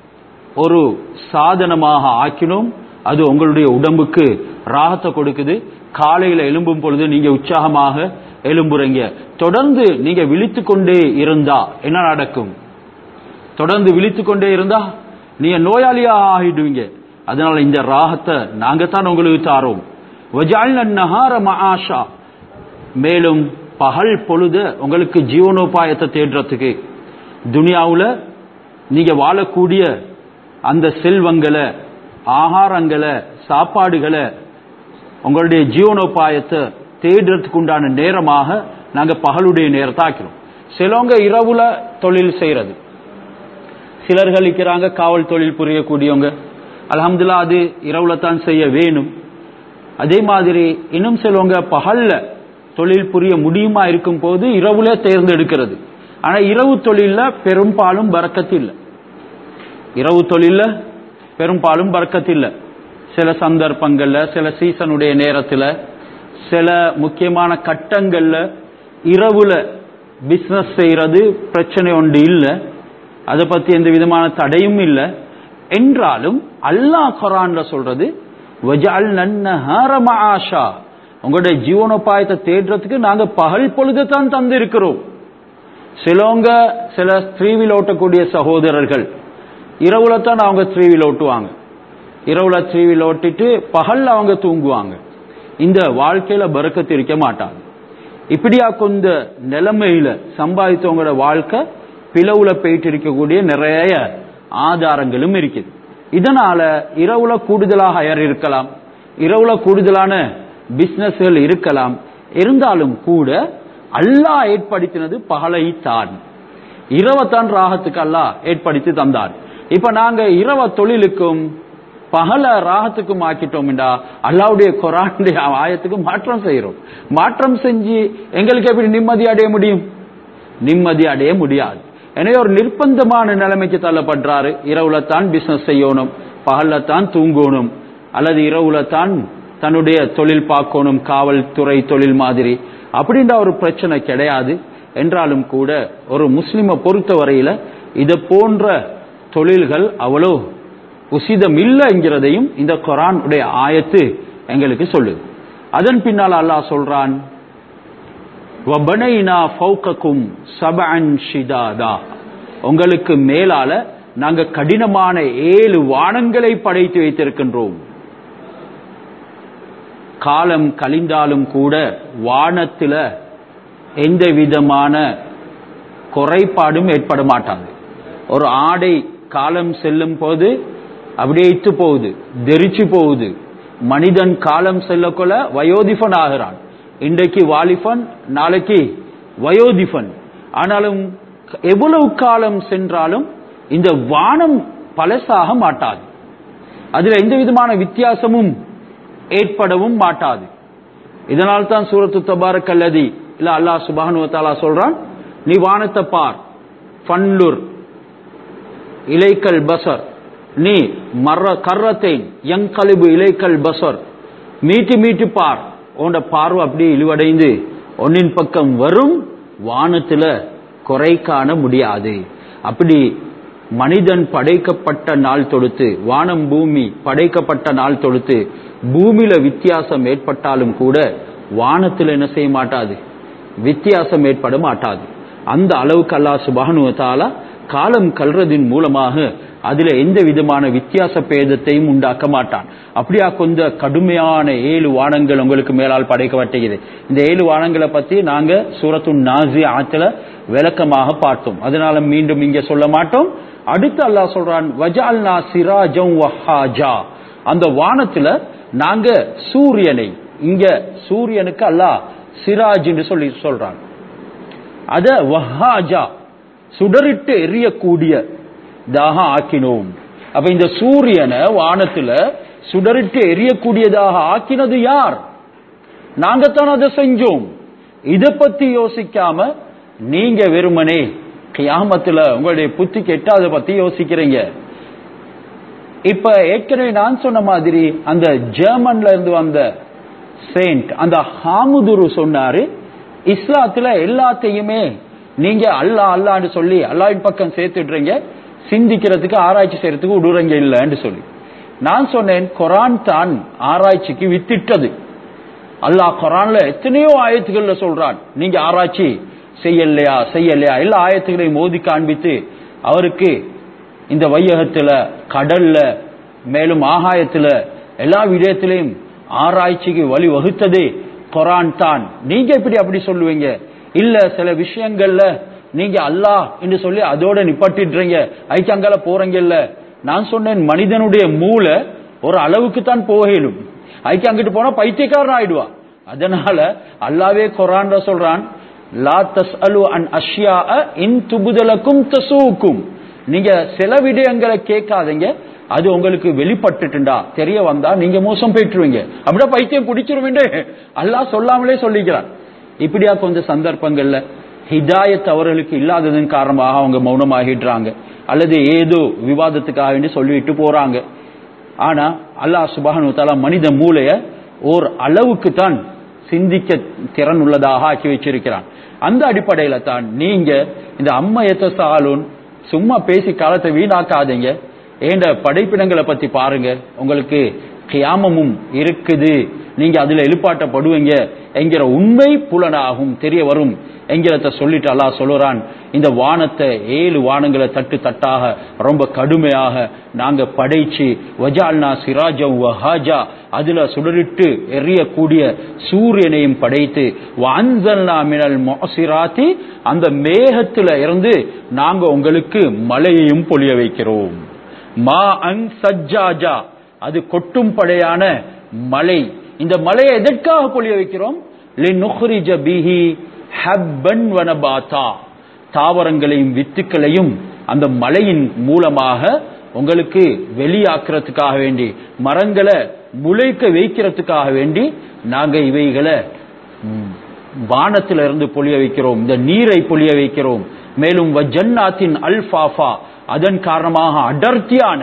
ஒரு சாதனமாக ஆக்கினோம். அது உங்களுடைய உடம்புக்கு ராகத்தை கொடுக்குது. காலையில எழும்பும் பொழுது நீங்க உற்சாகமாக எழும்புறீங்க. தொடர்ந்து நீங்க விழித்து கொண்டே இருந்தா என்ன நடக்கும்? தொடர்ந்து விழித்து கொண்டே இருந்தா நீங்க நோயாளியாக ஆகிடுவீங்க. அதனால இந்த ராகத்தை நாங்க தான் உங்களுக்கு தாரோம். வஜஅல்னன் நஹார மஆஷா, மேலும் பகல் பொழுது உங்களுக்கு ஜீவனோபாயத்தை தேடுறதுக்கு, துனியாவுல நீங்க வாழக்கூடிய அந்த செல்வங்களை, ஆகாரங்களை, சாப்பாடுகளை, உங்களுடைய ஜீவனோபாயத்தை தேடுறதுக்கு உண்டான நேரமாக நாங்க பகலுடைய நேரத்தை ஆக்கிறோம். சிலவங்க இரவுல தொழில் செய்யறது, சிலர்கள் இருக்கிறாங்க காவல் தொழில் புரியக்கூடியவங்க, அல்ஹம்துலில்லாஹ் அது இரவுல தான் செய்ய வேணும். அதே மாதிரி இன்னும் சிலவங்க பகல்ல தொழில் புரிய முடியுமா இருக்கும் போது இரவுல தேர்ந்தெடுக்கிறது. ஆனா இரவு தொழில பெரும்பாலும் பரக்கத்து இல்லை. இரவு தொழில பெரும்பாலும் பரக்கத்து இல்லை. சில சந்தர்ப்பங்கள்ல, சில சீசனுடைய நேரத்துல, சில முக்கியமான கட்டங்கள்ல இரவுல பிசினஸ் செய்யறது பிரச்சனை ஒன்று இல்லை. அதை பத்தி எந்த விதமான தடையும் இல்லை. என்றாலும் அல்லாஹ் குர்ஆன்ல சொல்றது வஜஅல்னா நஹார மஆஷா, உங்களுடைய ஜீவனோபாயத்தை தேடுறதுக்கு நாங்க பகல் பொழுது தான் தந்து இருக்கிறோம். சிலவங்க சில ஸ்திரீவில் ஓட்டக்கூடிய சகோதரர்கள் இரவுல தான் அவங்க ஸ்திரீவில் ஓட்டுவாங்க. இரவுல ஸ்திரீவில் ஓட்டிட்டு பகல்ல அவங்க தூங்குவாங்க. இந்த வாழ்க்கையில பரக்கத்து இருக்க மாட்டாங்க. இப்படியா கொஞ்ச நிலைமையில சம்பாதித்தவங்களோட வாழ்க்கை பிளவுல போயிட்டு இருக்கக்கூடிய நிறைய ஆதாரங்களும் இருக்குது. இதனால இரவுல கூடுதலாக ஹயர் இருக்கலாம், இரவுல கூடுதலான பிசினஸ்கள் இருக்கலாம். இருந்தாலும் கூட அல்லாஹ் ஏற்படுத்தினது பகலை தான், இரவத்தான் ராகத்துக்கு அல்லாஹ் ஏற்படுத்தி தந்தார். இப்ப நாங்க இரவ தொழிலுக்கும் பகல ராகத்துக்கும் ஆக்கிட்டோம்டா அல்லாஹ்வுடைய குர்ஆனுடைய ஆயத்துக்கு மாற்றம் செய்யறோம். மாற்றம் செஞ்சு எங்களுக்கு எப்படி நிம்மதி அடைய முடியும்? நிம்மதி அடைய முடியாது. எனவே ஒரு நிர்பந்தமான நிலைமைக்கு தள்ளப்படுறாரு. இரவுல தான் பிசினஸ் செய்யணும், பகல்ல தான் தூங்கணும், அல்லது இரவுல தான் தன்னுடைய தொழில் பார்க்கணும், காவல்துறை தொழில் மாதிரி. அப்படின்ற ஒரு பிரச்சனை கிடையாது. என்றாலும் கூட ஒரு முஸ்லிமை பொறுத்த வரையில இதை போன்ற தொழில்கள் அவ்வளோ உசிதம் இல்லைங்கிறதையும் இந்த குர்ஆன் உடைய ஆயத்து எங்களுக்கு சொல்லுது. அதன் பின்னால் அல்லாஹ் சொல்றான், வபனைனா ஃபௌகக்கும் சபஅன் ஷிதாதா, உங்களுக்கு மேலால நாங்க கடினமான ஏழு வானங்களை படைத்து வைத்திருக்கின்றோம். காலம் கழிந்தாலும் கூட வானத்துல எந்த விதமான குறைபாடும் ஏற்பட மாட்டாது. ஒரு ஆடை காலம் செல்லும் போது அப்படியே இத்து போகுது, தெரிச்சு போகுது. மனிதன் காலம் செல்லக்கொள்ள வயோதிபன் ஆகிறான். இன்றைக்கு வாலிபன், நாளைக்கு வயோதிபன். ஆனாலும் எவ்வளவு காலம் சென்றாலும் இந்த வானம் பழசாக மாட்டாது. அதுல எந்த விதமான வித்தியாசமும் ஏற்படவும் மாட்டாது. இதனால் தான் சூரத்து தபாரக் அல்லதி இல்ல அல்லாஹ் சுப்ஹானஹு வ தஆலா சொல்றான், நீ வானத்தை பார், ஃபன்லுர் இலைக்கல் பசர், நீ மர்ர கர்ரத்தைன் யன்கலிபு இலைக்கல் பசர், மீட்டி மீட்டி பார், உன்னோட பார்வை அப்படியே இழிவடைந்து ஒன்னின் பக்கம் வரும். வானத்துல குறை காண முடியாது. அப்படி மனிதன் படைக்கப்பட்ட நாள் தொடுத்து, வானம் பூமி படைக்கப்பட்ட நாள் தொடுத்து பூமியில வித்தியாசம் ஏற்பட்டாலும் கூட வானத்தில் என்ன செய்ய மாட்டாது, வித்தியாசம் ஏற்பட மாட்டாது. அந்த அளவுக்கு அல்லாஹ் சுப்ஹானஹு வ தஆலா காலம் கல்றதின் மூலமாக அதுல எந்த விதமான வித்தியாச பேதத்தையும் உண்டாக்க மாட்டான். அப்படியா கொஞ்சம் கடுமையான ஏழு வானங்கள் உங்களுக்கு மேலால் படைக்கப்பட்டது. இந்த ஏழு வானங்களை பத்தி நாங்க சூரத்து நாஸிஆத்ல விளக்கமாக பார்த்தோம். அதனால மீண்டும் இங்க சொல்ல மாட்டோம். அடுத்து அல்லாஹ் சொல்றான், வஜஅல்னா சிராஜம் வஹாஜா, அந்த வானத்துல நாங்க சூரியனை, இங்க சூரியனுக்கு அல்லாஹ் சிராஜ் என்று சொல்லி சொல்றான், அத வஹாஜா சுடரிட்டு எரியக்கூடிய தாக ஆக்கினோம். அப்ப இந்த சூரியனை வானத்துல சுடரிட்டு எரியக்கூடியதாக ஆக்கினது யார்? நாங்கத்தான் அதை செஞ்சோம். இதை பத்தி யோசிக்காம நீங்க வெறுமனே கியாமத்துல உங்களுடைய புத்தி கெட்ட அதை பத்தி யோசிக்கிறீங்க. இப்ப ஏற்கனவே நான் சொன்ன மாதிரி அந்த ஜெர்மன்ல இருந்து வந்த செயின்ட் அந்த ஹாமுதுரு சொன்னாரு, இஸ்லாத்துல எல்லாத்தையுமே நீங்க அல்லாஹ் அல்லாஹ்னு சொல்லி அல்லாஹ்வின் பக்கம் சேர்த்துடுறீங்க, சிந்திக்கிறதுக்கு ஆராய்ச்சி செய்யறதுக்கு விடுறீங்க இல்லன்னு சொல்லி. நான் சொன்னேன், குர்ஆன் தான் ஆராய்ச்சிக்கு வித்திட்டது. அல்லாஹ் குர்ஆன்ல எத்தனையோ ஆயத்துக்கள்ல சொல்றான், நீங்க ஆராய்ச்சி செய்யலையா செய்யலையா எல்லா ஆயத்துக்களையும் மோதி காண்பித்து அவருக்கு இந்த வையகத்துல, கடல்ல, மேலும் ஆகாயத்துல எல்லா விடயத்திலையும் ஆராய்ச்சிக்கு வழி வகுத்ததே குர்ஆன் தான். நீங்க எப்படி அப்படி சொல்லுவீங்க? இல்ல சில விஷயங்கள்ல நீங்க அல்லாஹ் என்று சொல்லி அதோட நிப்பாட்டிடுறீங்க, ஐக்கு அங்கால போறீங்க. இல்ல, நான் சொன்னேன் மனிதனுடைய மூளை ஒரு அளவுக்கு தான் போகலும், ஐக்கு அங்கிட்டு போனா பைத்தியக்காரன் ஆயிடுவா. அதனால அல்லாவே குர்ஆன்ல சொல்றான், லா தஸ்அலு அன் அஷ்யாஅ இன் துபுதலக்கும் தசூக்கும், நீங்க சில விடயங்களை கேட்காதீங்க, அது உங்களுக்கு வெளிப்பட்டுட்டா தெரிய வந்தா நீங்க மோசம் போயிட்டுருவீங்க, அப்படியே பைத்தியம் பிடிச்சிருவீங்க. அல்லாஹ் சொல்லாமலே சொல்லிக்கிறான். இப்படியா கொஞ்சம் சந்தர்ப்பங்கள்ல ஹிதாயத் அவர்களுக்கு இல்லாததன் காரணமாக அவங்க மௌனமாகிடுறாங்க, அல்லது ஏதோ விவாதத்துக்காக வேண்டி சொல்லிட்டு போறாங்க. ஆனா அல்லாஹ் சுப்ஹானஹு வ தஆலா மனித மூளைய ஓர் அளவுக்கு தான் சிந்திக்க திறன் உள்ளதாக ஆக்கி வச்சிருக்கிறான். அந்த அடிப்படையில தான் நீங்க இந்த அம்மையத்த சாலூன் சும்மா பேசி காலத்தை வீணாக்காதீங்க. ஏண்ட படைப்பினங்களை பத்தி பாருங்க, உங்களுக்கு கியாமமும் இருக்குது, நீங்க அதுல எழுப்பாட்டப்படுவீங்க என்கிற உண்மை புலனாகும் தெரிய வரும் என்கிறத சொல்லிட்டு அல்லாஹ் சொல்லுறான், இந்த வானத்தை ஏழு வானங்களை தட்டு தட்டாக ரொம்ப கடுமையாக நாங்க படைச்சு வஜால்னா சிராஜா வஹாஜா அதுல சுடரிட்டு எரியக்கூடிய சூரியனையும் படைத்து வஅன்ஸல்னா மினல் முஅஸிராத்தி அந்த மேகத்துல இருந்து நாங்க உங்களுக்கு மழையையும் பொழிய வைக்கிறோம். மா அன் சஜ்ஜாஜா அது கொட்டும் படையான மழை. இந்த மழையை எதற்காக பொழிய வைக்கிறோம்? லினுக்ரிஜ பிஹி ஹப்பன் வ நபாதா தாவரங்களையும் வித்துக்களையும் அந்த மழையின் மூலமாக உங்களுக்கு வெளியாக்குறதுக்காக வேண்டி, மரங்களை முளைக்க வைக்கிறதுக்காக வேண்டி நாங்க இவைகளை வானத்தில இருந்து பொழிய வைக்கிறோம், இந்த நீரை பொழிய வைக்கிறோம். மேலும் வஜன்னாத்தின் அல்ஃபாஃபா அதன் காரணமாக அடர்த்தியான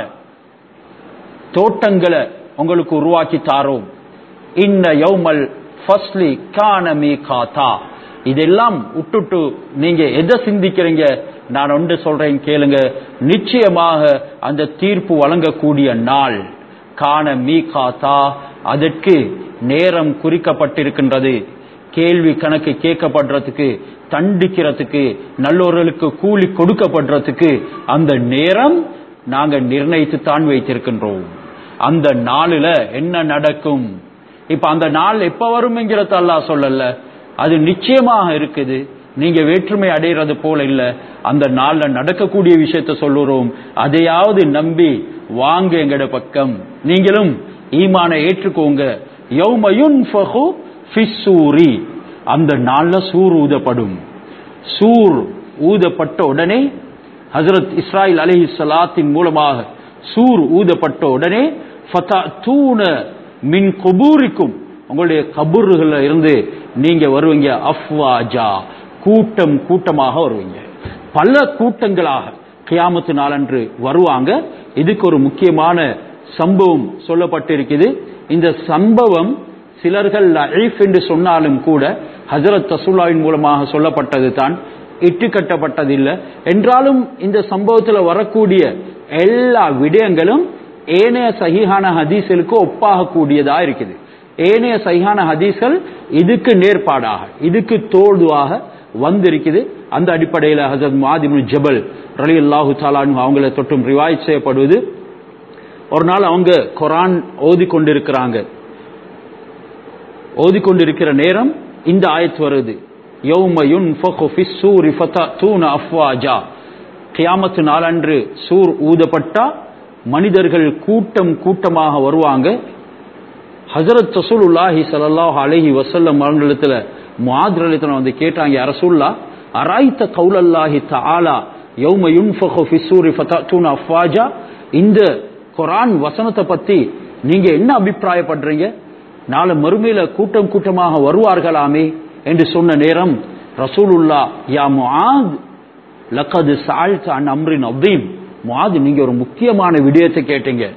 தோட்டங்களை உங்களுக்கு உருவாக்கி தாரோம். இன்ன யௌமல் ஃபஸ்லி கான மீகாதா. இதெல்லாம் விட்டுட்டு நீங்க எதை சிந்திக்கிறீங்க? நான் ஒன்று சொல்றேன் கேளுங்க, நிச்சயமாக அந்த தீர்ப்பு வழங்கக்கூடிய நாள் கான மீகாதா, அதற்கு நேரம் குறிக்கப்பட்டிருக்கின்றது. கேள்வி கணக்கு கேட்கப்படுறதுக்கு, தண்டிக்கிறதுக்கு, நல்லோர்களுக்கு கூலி கொடுக்கப்படுறதுக்கு அந்த நேரம் நாங்க நிர்ணயித்து தான் வைத்திருக்கின்றோம். அந்த நாளில என்ன நடக்கும்? இப்ப அந்த நாள் எப்ப வரும் என்கிறத அல்லாஹ் சொல்லல, அது நிச்சயமாக இருக்குது. நீங்க வேற்றுமை அடைகிறது போல இல்ல, அந்த நாள்ல நடக்கக்கூடிய விஷயத்த சொல்லுறோம். அதையாவது நம்பி வாங்க எங்கட பக்கம், நீங்களும் ஈமானை ஏற்றுக்கோங்க. யௌம யுன்ஃபஹு ஃபிஸ்ஸூரி, அந்த நாள்ல சூர் ஊதப்படும். சூர் ஊதப்பட்ட உடனே ஹஜ்ரத் இஸ்ராயில் அலைஹிஸ்ஸலாத்தின் மூலமாக சூர் ஊதப்பட்ட உடனே ஃபதூன மின் குபூரிக்கும், உங்களுடைய கபூர்கள்ல இருந்து நீங்க வருவீங்க. அஃப்வாஜா, கூட்டம் கூட்டமாக வருவீங்க, பல கூட்டங்களாக கியாமத்து நாளன்று வருவாங்க. இதுக்கு ஒரு முக்கியமான சம்பவம் சொல்லப்பட்டிருக்குது. இந்த சம்பவம் சிலர்கள் லஈஃப் என்று சொன்னாலும் கூட ஹஜ்ரத் ரசூலுல்லாஹின் மூலமாக சொல்லப்பட்டது தான், இட்டு கட்டப்பட்டதில்லை என்றாலும் இந்த சம்பவத்தில் வரக்கூடிய எல்லா விடயங்களும் ஏனைய சஹீஹான ஹதீஸ்களுக்கு ஒப்பாக கூடியதா இருக்குது. ஏனைய சஹீஹான ஹதீஸ்கள் இதுக்கு நேர்பாடாக, இதுக்கு தோல்வாக வந்திருக்குது. அந்த அடிப்படையில் ஹஜ்ரத் முஆத் இப்னு ஜபல் ரலியல்லாஹு தஆலா அன்ஹு அவங்களை தொட்டும் ரிவாயத் செய்யப்படுவது, ஒரு நாள் அவங்க குர்ஆன் ஓதிக்கொண்டிருக்கிறாங்க. ஓதிக்கொண்டிருக்கிற நேரம் இந்த ஆயத் வருது, யௌம யுன்ஃபகு ஃபிஸ்ஸூரி ஃபதூன அஃப்வாஜா. கியாமத்து நாளன்று சூர் ஊதப்பட்டா மனிதர்கள் கூட்டம் கூட்டமாக வருவாங்க. ஹஜ்ரத் ரசூலுல்லாஹி ஸல்லல்லாஹு அலைஹி வஸல்லம் அவங்களிடத்துல முஆத் ரலியல்லாஹு வந்து கேட்டாங்க, யா ரசூலுல்லாஹ் அரைத கௌலல்லாஹி தஆலா யௌம யுன்ஃபகு ஃபிஸ்ஸூரி ஃபதூன அஃப்வாஜா, இந்த குர்ஆன் வசனத்தை பத்தி நீங்க என்ன அபிப்பிராயப்படுறீங்க? நாளை மறுமையில கூட்டம் கூட்டமாக வருவார்களாமே என்று சொன்ன நேரம் ரசூலுல்லாஹ், யா முஆத் லகத் சஅல்த அன் அம்ரின் அதீம், முஆத் நீங்க ஒரு முக்கியமான விடயத்தை கேட்டீங்க.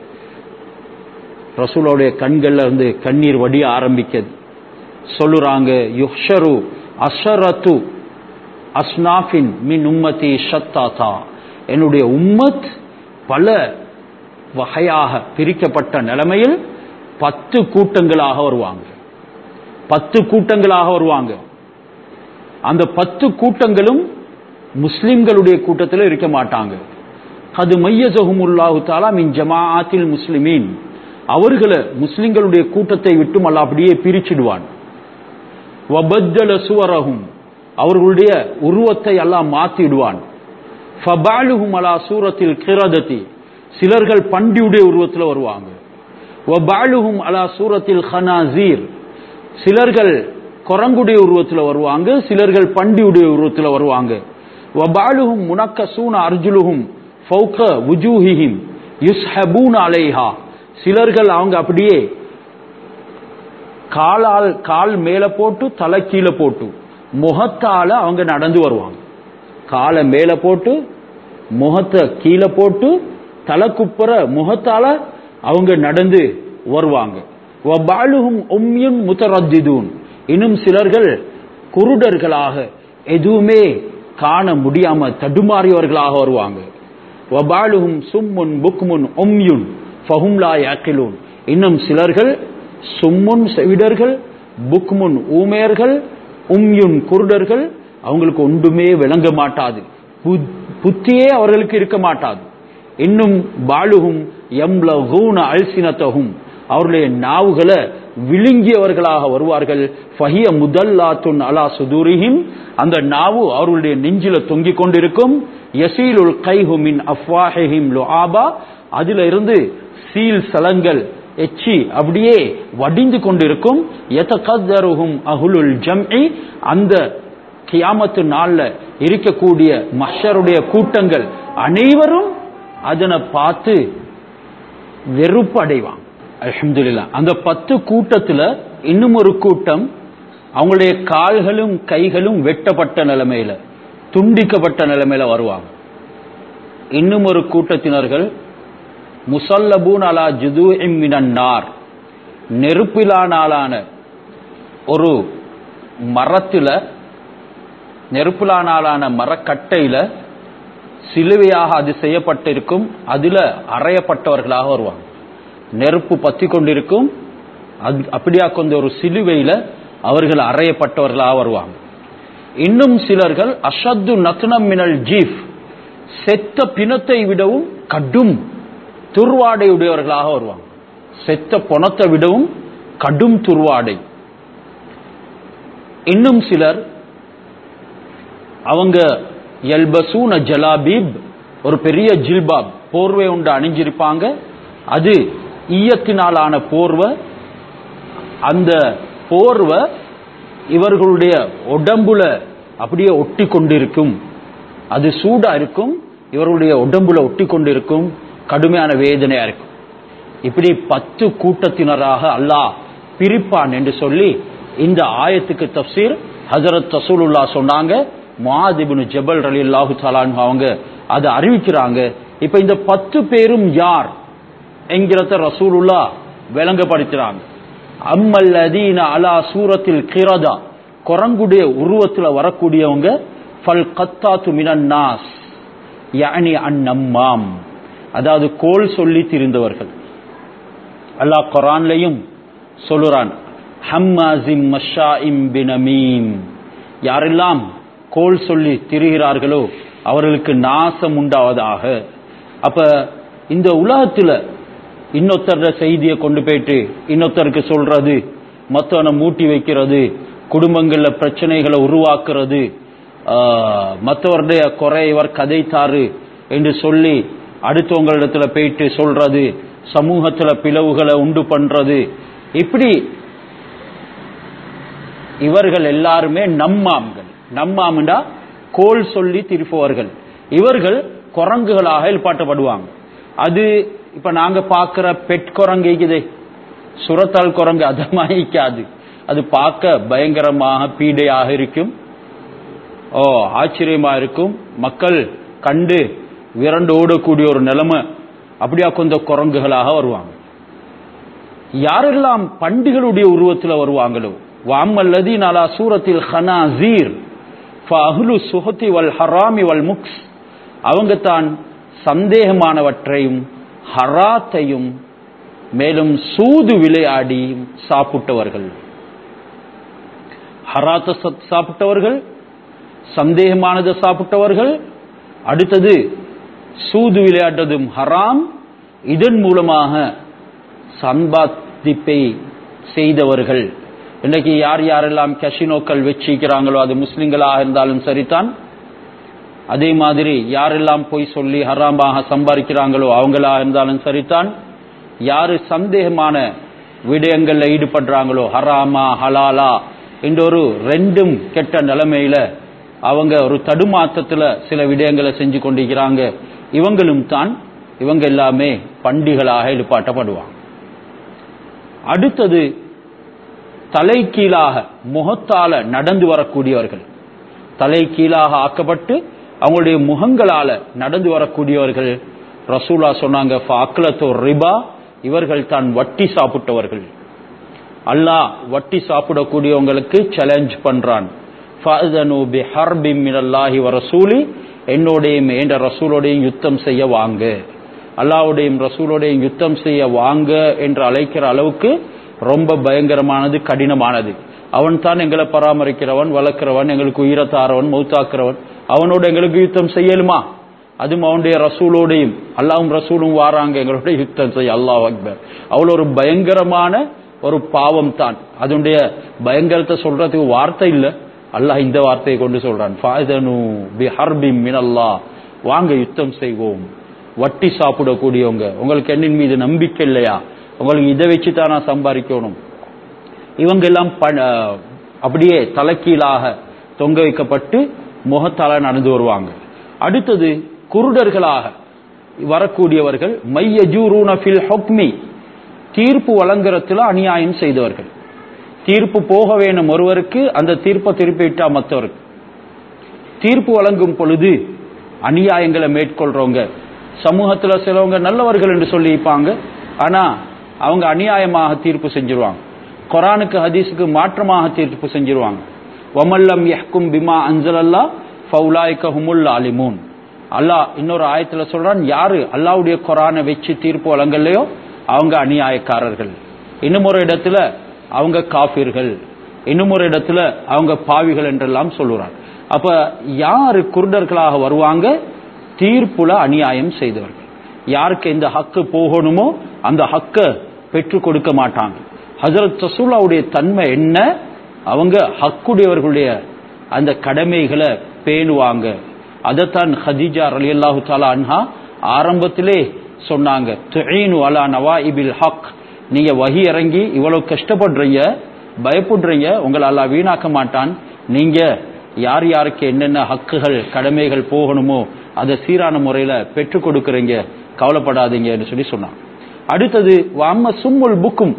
ரசூலுடைய கண்கள்ல இருந்து கண்ணீர் வடிய ஆரம்பிக்குது. சொல்லுறாங்க, யுஹ்ஷரு அஷரத்து அஸ்னாஃபின் மின் உம்மதி ஷத்தாதா, என்னுடைய உம்மத் பல வகையாக பிரிக்கப்பட்ட நிலைமையில் பத்து கூட்டங்களாக வருவாங்க. பத்து கூட்டங்களாக வருவாங்க. அந்த பத்து கூட்டங்களும் முஸ்லிம்களுடைய கூட்டத்தில் இருக்க மாட்டாங்க. கது மையஸஹுமுல்லாஹு தஆலா மின் ஜமாஅத்தில் முஸ்லிமீன், அவர்களை முஸ்லிம்களுடைய கூட்டத்தை விட்டு அல்லாஹ் அப்படியே பிரிச்சிடுவான். வபத்தல சுவரஹும், அவர்களுடைய உருவத்தை அல்லாஹ் மாத்திடுவான். ஃபபாலுஹும் அலா சூரத்தில் கிரததி, சிலர்கள் பண்டியுடைய உருவத்தில் வருவாங்க. வபாலுஹும் அலா சூரத்தில் ஹனாசீர், சிலர்கள் குரங்குடைய உருவத்தில் வருவாங்க, சிலர்கள் பண்டியுடைய உருவத்தில் வருவாங்க. வபாலுஹும் முனக்கசூன அர்ஜுலுஹும் ஃபௌக வுஜூஹிஹிம் யுஸ்ஹபூன அலைஹா, சிலர்கள் அவங்க அப்படியே காலால் கால் மேல போட்டு தலை கீழே போட்டு முகத்தால அவங்க நடந்து வருவாங்க. காலை மேல போட்டு முகத்தை கீழே போட்டு தலை குப்புற முகத்தால அவங்க நடந்து வருவாங்க. வபாலுஹும் உம்யுன் முத்தரத்திதூன், இன்னும் சிலர்கள் குருடர்களாக எதுவுமே காண முடியாம தடுமாறியவர்களாக வருவாங்க. வபாலுஹும் சும்முன் புக்முன் உம்யுன் ஃபஹும் லா யாக்கிலூன், இன்னும் சிலர்கள் சும்முன் செவிடர்கள், புக்முன் ஊமையர்கள், உம்யுன் குருடர்கள், அவங்களுக்கு ஒன்றுமே விளங்க மாட்டாது, புத்தியே அவர்களுக்கு இருக்க மாட்டாது. இன்னும் பாலுகும் யம்லகூன அல்சினத்தஹும், அவருடைய நாவுகளை விழுங்கியவர்களாக வருவார்கள். ஃபஹிய முதல்லாத்துன் அலா சுதூரிஹிம், அந்த நாவு அவர்களுடைய நெஞ்சில தொங்கிக் கொண்டிருக்கும். யசீலுல் கைஹு மின் அஃப்வாஹிஹிம் லுஆபா, அதில இருந்து சீல் சலங்கள் எச்சி அப்படியே வடிந்து கொண்டிருக்கும். யதகத்தருஹும் அஹ்லுல் ஜம்இ, அந்த கியாமத்து நாள்ல இருக்கக்கூடிய மஹ்ஷருடைய கூட்டங்கள் அனைவரும் அதனை பார்த்து வெறுப்பு அடைவாங்க. அல்ஹம்துலில்லாஹ். அந்த பத்து கூட்டத்துல இன்னும் ஒரு கூட்டம் அவங்களுடைய கால்களும் கைகளும் வெட்டப்பட்ட நிலைமையில, துண்டிக்கப்பட்ட நிலைமையில வருவாங்க. இன்னும் ஒரு கூட்டத்தினர்கள் முசல்லபூன் அலா ஜுதூஇம் மினன் நார், நெருப்பிலான ஒரு மரத்துல, நெருப்பிலான மரக்கட்டையில சிலுவையாக அது செய்யப்பட்டிருக்கும், அதுல அறையப்பட்டவர்களாக வருவாங்க. நெருப்பு பத்தி கொண்டிருக்கும், அப்படியா கொண்ட ஒரு சிலுவையில அவர்கள் அறையப்பட்டவர்களாக வருவாங்க. இன்னும் சிலர்கள் அஷத்து நத்னம் மினல் ஜீஃப், செத்த பிணத்தை விடவும் கடும் துர்வாடையுடையவர்களாக வருவாங்க. செத்த பொணத்தை விடவும் கடும் துர்வாடை. இன்னும் சிலர் அவங்க யல்பசூன ஜலாபீப், ஒரு பெரிய ஜில்பாப் போர்வை உண்டு அணிஞ்சிருப்பாங்க. அது ஈயத்தினாலான போர்வை. அந்த போர்வை இவர்களுடைய உடம்புல அப்படியே ஒட்டி கொண்டிருக்கும், அது சூடா இருக்கும், இவர்களுடைய உடம்புல ஒட்டி கொண்டிருக்கும், கடுமையான வேதனையா இருக்கும். இப்படி பத்து கூட்டத்தினராக அல்லாஹ் பிரிப்பான் என்று சொல்லி இந்த ஆயத்துக்கு தஃப்சீர் ஹஜரத் ரசூலுல்லாஹ் சொன்னாங்க. முஆத் இப்னு ஜபல் ரலியல்லாஹு தஆலா அன்ஹு அவங்க அதை அறிவிக்கிறாங்க. இப்ப இந்த பத்து பேரும் யார் என்கிறத ரசூலுல்லாஹ் விளங்கப்படுத்துறாங்க. அம்மல்லதீன அலா சூரத்தில் கிரதா, குரங்குடைய உருவத்தில் வரக்கூடியவங்க, ஃபல் கத்தாத்து மினன் நாஸ் யானி அன்னம்மாம், அதாவது கோல் சொல்லி திரிந்தவர்கள். அல்லாஹ் குர்ஆன்லயும் சொல்லுறான், ஹம்மாஸிம் மஷாஇம் பினமீம், யாரெல்லாம் கோல் சொல்லி திரிகிறார்களோ அவர்களுக்கு நாசம் உண்டாவதாக. அப்ப இந்த உலகத்துல இன்னொருத்தர செய்தியை கொண்டு போயிட்டு இன்னொருத்தருக்கு சொல்றது, மத்தவனை மூட்டி வைக்கிறது, குடும்பங்கள்ல பிரச்சனைகளை உருவாக்குறது, மற்றவருடைய குறை இவர் கதைத்தாரு என்று சொல்லி அடுத்தவங்களிடத்துல போயிட்டு சொல்றது, சமூகத்துல பிளவுகளை உண்டு பண்றது, இப்படி இவர்கள் எல்லாருமே நம்மாம்கள். நம்மாம்டா கோல் சொல்லி திருப்பவர்கள். இவர்கள் குரங்குகளாக எழுப்பாட்டப்படுவாங்க. அது இப்ப நாங்க பாக்குற பெட் குரங்கு இருக்குதே, சுரத்தால் குரங்கு அதமாயிக்காது. அது பார்க்க பயங்கரமாக பீடையாக இருக்கும், ஓ ஆச்சரியமா இருக்கும், மக்கள் கண்டு விரண்டு ஓடக்கூடிய ஒரு நிலைமை. அப்படியா கொஞ்சம் குரங்குகளாக வருவாங்க. யாரெல்லாம் பண்டிகளுடைய உருவத்தில் வருவாங்களோ, வாமல்லதீன அலா சூரத்தில் ஹனாஸீர் ஃபஅஹ்லு சுஹதி வல் ஹராமி வல் முக்ஸ், அவங்க தான் சந்தேகமானவற்றையும் ஹராத்தையும் மேலும் சூது விளையாடி சாப்பிட்டவர்கள். ஹராத்தை சாப்பிட்டவர்கள், சந்தேகமானதை சாப்பிட்டவர்கள், அடுத்தது சூது விளையாட்டதும் ஹராம், இதன் மூலமாக சம்பாதிப்பை செய்தவர்கள். இன்னைக்கு யார் யாரெல்லாம் கசினோக்கள் வச்சிருக்கிறாங்களோ அது முஸ்லிம்களாக இருந்தாலும் சரிதான், அதே மாதிரி யாரெல்லாம் போய் சொல்லி ஹராமாக சம்பாதிக்கிறாங்களோ அவங்களா இருந்தாலும் சரிதான், யாரு சந்தேகமான விடயங்கள்ல ஈடுபடுறாங்களோ ஹராமா ஹலாலா என்ற ஒரு ரெண்டும் கெட்ட நிலைமையில அவங்க ஒரு தடுமாற்றத்துல சில விடயங்களை செஞ்சு கொண்டிருக்கிறாங்க, இவங்களும் தான் இவங்க எல்லாமே பண்டிகளாக எழுப்பாட்டப்படுவாங்க. அடுத்தது தலைகீழாக முகத்தால நடந்து வரக்கூடியவர்கள். தலை கீழாக ஆக்கப்பட்டு அவங்களுடைய முகங்களால நடந்து வரக்கூடியவர்கள். ரசூலா சொன்னாங்க, ஃபஅக்லத்து ரிபா, இவர்கள் தான் வட்டி சாப்பிட்டவர்கள். அல்லாஹ் வட்டி சாப்பிடக்கூடியவங்களுக்கு சேலஞ்ச் பண்றான். ஃபஅதனு பிஹர்பின் மினல்லாஹி வ ரசூலி, என்னோடையும் என்ற ரசூலோடையும் யுத்தம் செய்ய வாங்க, அல்லாஹ்வுடையும் ரசூலோடையும் யுத்தம் செய்ய வாங்க என்று அழைக்கிற அளவுக்கு ரொம்ப பயங்கரமானது, கடினமானது. அவன் தான் எங்களை பராமரிக்கிறவன், வளர்க்கிறவன், எங்களுக்கு உயிரத்தாரவன், மௌத்தாக்குறவன். அவனோட எங்களுக்கு யுத்தம் செய்யலுமா? அதுவும் அவனுடைய ரசூலோடையும், அல்லாஹ்வும் ரசூலும் வாராங்க எங்களோட யுத்தம் செய்ய. அல்லாஹ் அக்பர். அவ்வளவு ஒரு பயங்கரமான ஒரு பாவம் தான். அதனுடைய பயங்கரத்தை சொல்றதுக்கு வார்த்தை இல்ல. அல்லாஹ் இந்த வார்த்தையை கொண்டு சொல்றான், ஃபஅதனு பிஹர்பின் மினல்லாஹ், வாங்க யுத்தம் செய்வோம். வட்டி சாப்பிடக்கூடியவங்க, உங்களுக்கு என்னின் மீது நம்பிக்கை இல்லையா? உங்களுக்கு இதை வச்சு தான் நான் சம்பாதிக்கணும். இவங்க எல்லாம் அப்படியே தலைக்கீழாக தொங்க வைக்கப்பட்டு முகத்தால நடந்து வருவாங்க. அடுத்தது குருடர்களாக வரக்கூடியவர்கள், மையஜூரூன ஃபில் ஹுக்மி, தீர்ப்பு வழங்குறதுல அநியாயம் செய்தவர்கள். தீர்ப்பு போக வேணும் ஒருவருக்கு, அந்த தீர்ப்பை திருப்பி விட்டா மற்றவருக்கு. தீர்ப்பு வழங்கும் பொழுது அநியாயங்களை மேற்கொள்றவங்க. சமூகத்துல சிலவங்க நல்லவர்கள் என்று சொல்லிப்பாங்க, ஆனா அவங்க அநியாயமாக தீர்ப்பு செஞ்சிருவாங்க. குர்ஆனுக்கு ஹதீஸுக்கு மாற்றமாக தீர்ப்பு செஞ்சிருவாங்க. வமல்லம் யஹ்கும் பிமா அன்ஸலல்லாஹ் ஃபௌலாயிக ஹுமுல் ஆலிமூன். அல்லாஹ் இன்னொரு ஆயத்துல சொல்றான், யாரு அல்லாஹ்வுடைய குர்ஆனை வச்சு தீர்ப்பு வழங்கலையோ அவங்க அநியாயக்காரர்கள். இன்னும் ஒரு இடத்துல அவங்க காஃபிர்கள், இன்னும் ஒரு இடத்துல அவங்க பாவிகள் என்றெல்லாம் சொல்லுறான். அப்ப யாரு குருடர்களாக வருவாங்க? தீர்ப்புல அநியாயம் செய்தவர்கள். யாருக்கு இந்த ஹக்கு போகணுமோ அந்த ஹக்க பெற்றுக் கொடுக்க மாட்டாங்க. ஹஜ்ரத் ரசூலுல்லாஹ்வுடைய தன்மை என்ன? அவங்க ஹக்குடையவர்களுடைய அந்த கடமைகளை பேணுவாங்க. அதத்தான் ஹதீஜா ரலியல்லாஹு தஆலா அன்ஹா ஆரம்பத்திலே சொன்னாங்க, துஈனு அலா நவாஇபில் ஹக், நீங்க வஹி இறங்கி இவ்வளவு கஷ்டப்படுறீங்க, பயப்படுறீங்க, உங்களை அல்லாஹ் வீணாக்க மாட்டான். நீங்க யார் யாருக்கு என்னென்ன ஹக்குகள் கடமைகள் போகணுமோ அதை சீரான முறையில பெற்றுக் கொடுக்கறீங்க, கவலைப்படாதீங்க என்று சொல்லி சொன்னாங்க. அடுத்தது வஅம்ம சும்முல் புக்கும்,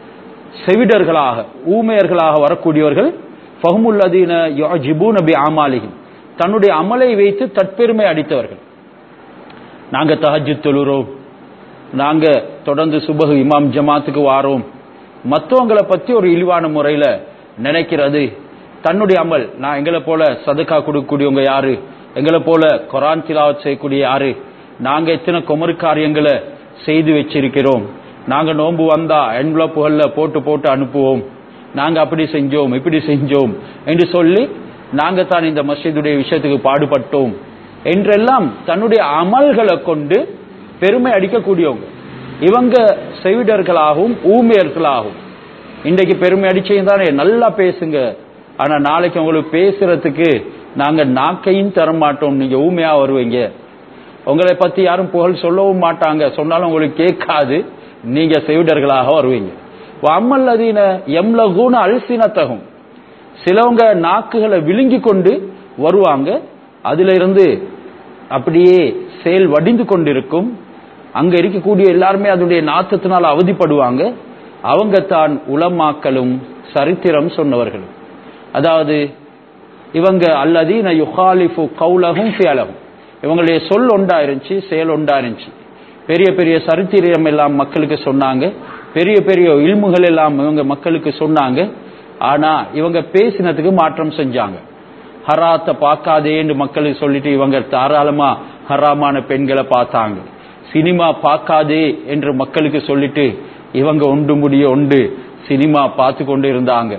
செவிடர்களாக ஊமையர்களாக வரக்கூடியவர்கள், ஃபஹுமுல்லதீன யுஜிபூன பிஅமாலிஹிம், தன்னுடைய அமலை வைத்து தற்பெருமை அடித்தவர்கள். நாங்க தஹஜ்ஜுத் தொழுறோம், நாங்க தொடர்ந்து சுபஹ் இமாம் ஜமாத்துக்கு வாரோம், மற்றவங்களை பத்தி ஒரு இழிவான முறையில நினைக்கிறது. தன்னுடைய அமல், நான் எங்களை போல சதக்கா கொடுக்கக்கூடியவங்க யாரு, எங்களை போல குர்ஆன் திலாவத் செய்யக்கூடிய யாரு, நாங்க எத்தனை குமரு காரியங்களை செய்து வச்சிருக்கிறோம், நாங்க நோன்பு வந்தா என்வலப்புகள்ல போட்டு போட்டு அனுப்புவோம், நாங்க அப்படி செஞ்சோம் இப்படி செஞ்சோம் என்று சொல்லி நாங்க தான் இந்த மஸ்ஜிதுடைய விஷயத்துக்கு பாடுபட்டோம் என்றெல்லாம் தன்னுடைய அமல்களை கொண்டு பெருமை அடிக்கக்கூடியவங்க. இவங்க செவிடர்களாகவும் ஊமையர்களாகவும். இன்றைக்கு பெருமை அடிச்சையும் தானே, நல்லா பேசுங்க, ஆனா நாளைக்கு உங்களுக்கு பேசுறதுக்கு நாங்க நாக்கையும் தர மாட்டோம், நீங்க ஊமையா வருவீங்க, உங்களை பத்தி யாரும் புகழ் சொல்லவும் மாட்டாங்க, சொன்னாலும் உங்களுக்கு கேட்காது, நீங்க செவிடர்களாக வருவீங்க. அம்மல்லதீன யம்லகூன அல்சினத்தஹும், சிலவங்க நாக்குகளை விழுங்கி கொண்டு வருவாங்க, அதுல இருந்து அப்படியே செயல் வடிந்து கொண்டிருக்கும், அங்க இருக்கக்கூடிய எல்லாருமே அதனுடைய நாத்தத்தினால் அவதிப்படுவாங்க. அவங்க தான் உலமாக்களும் சரித்திரம் சொன்னவர்களும். அதாவது இவங்க அல்லதீன யுகாலிஃபு கௌலஹும் ஃபிஅலஹும், இவங்களுடைய சொல் ஒன்றா இருந்துச்சு, செயல் ஒன்றா இருந்துச்சு. பெரிய பெரிய சரித்திரம் எல்லாம் மக்களுக்கு சொன்னாங்க, பெரிய பெரிய இல்முகள் எல்லாம் இவங்க மக்களுக்கு சொன்னாங்க. ஆனா இவங்க பேசினதுக்கு மாற்றம் செஞ்சாங்க. ஹராத்தை பார்க்காதேன்னு மக்களுக்கு சொல்லிட்டு இவங்க தாராளமா ஹராமான பெண்களை பார்த்தாங்க. சினிமா பார்க்காதே என்று மக்களுக்கு சொல்லிட்டு இவங்க ஒன்று முடிய ஒன்று சினிமா பார்த்து கொண்டு இருந்தாங்க.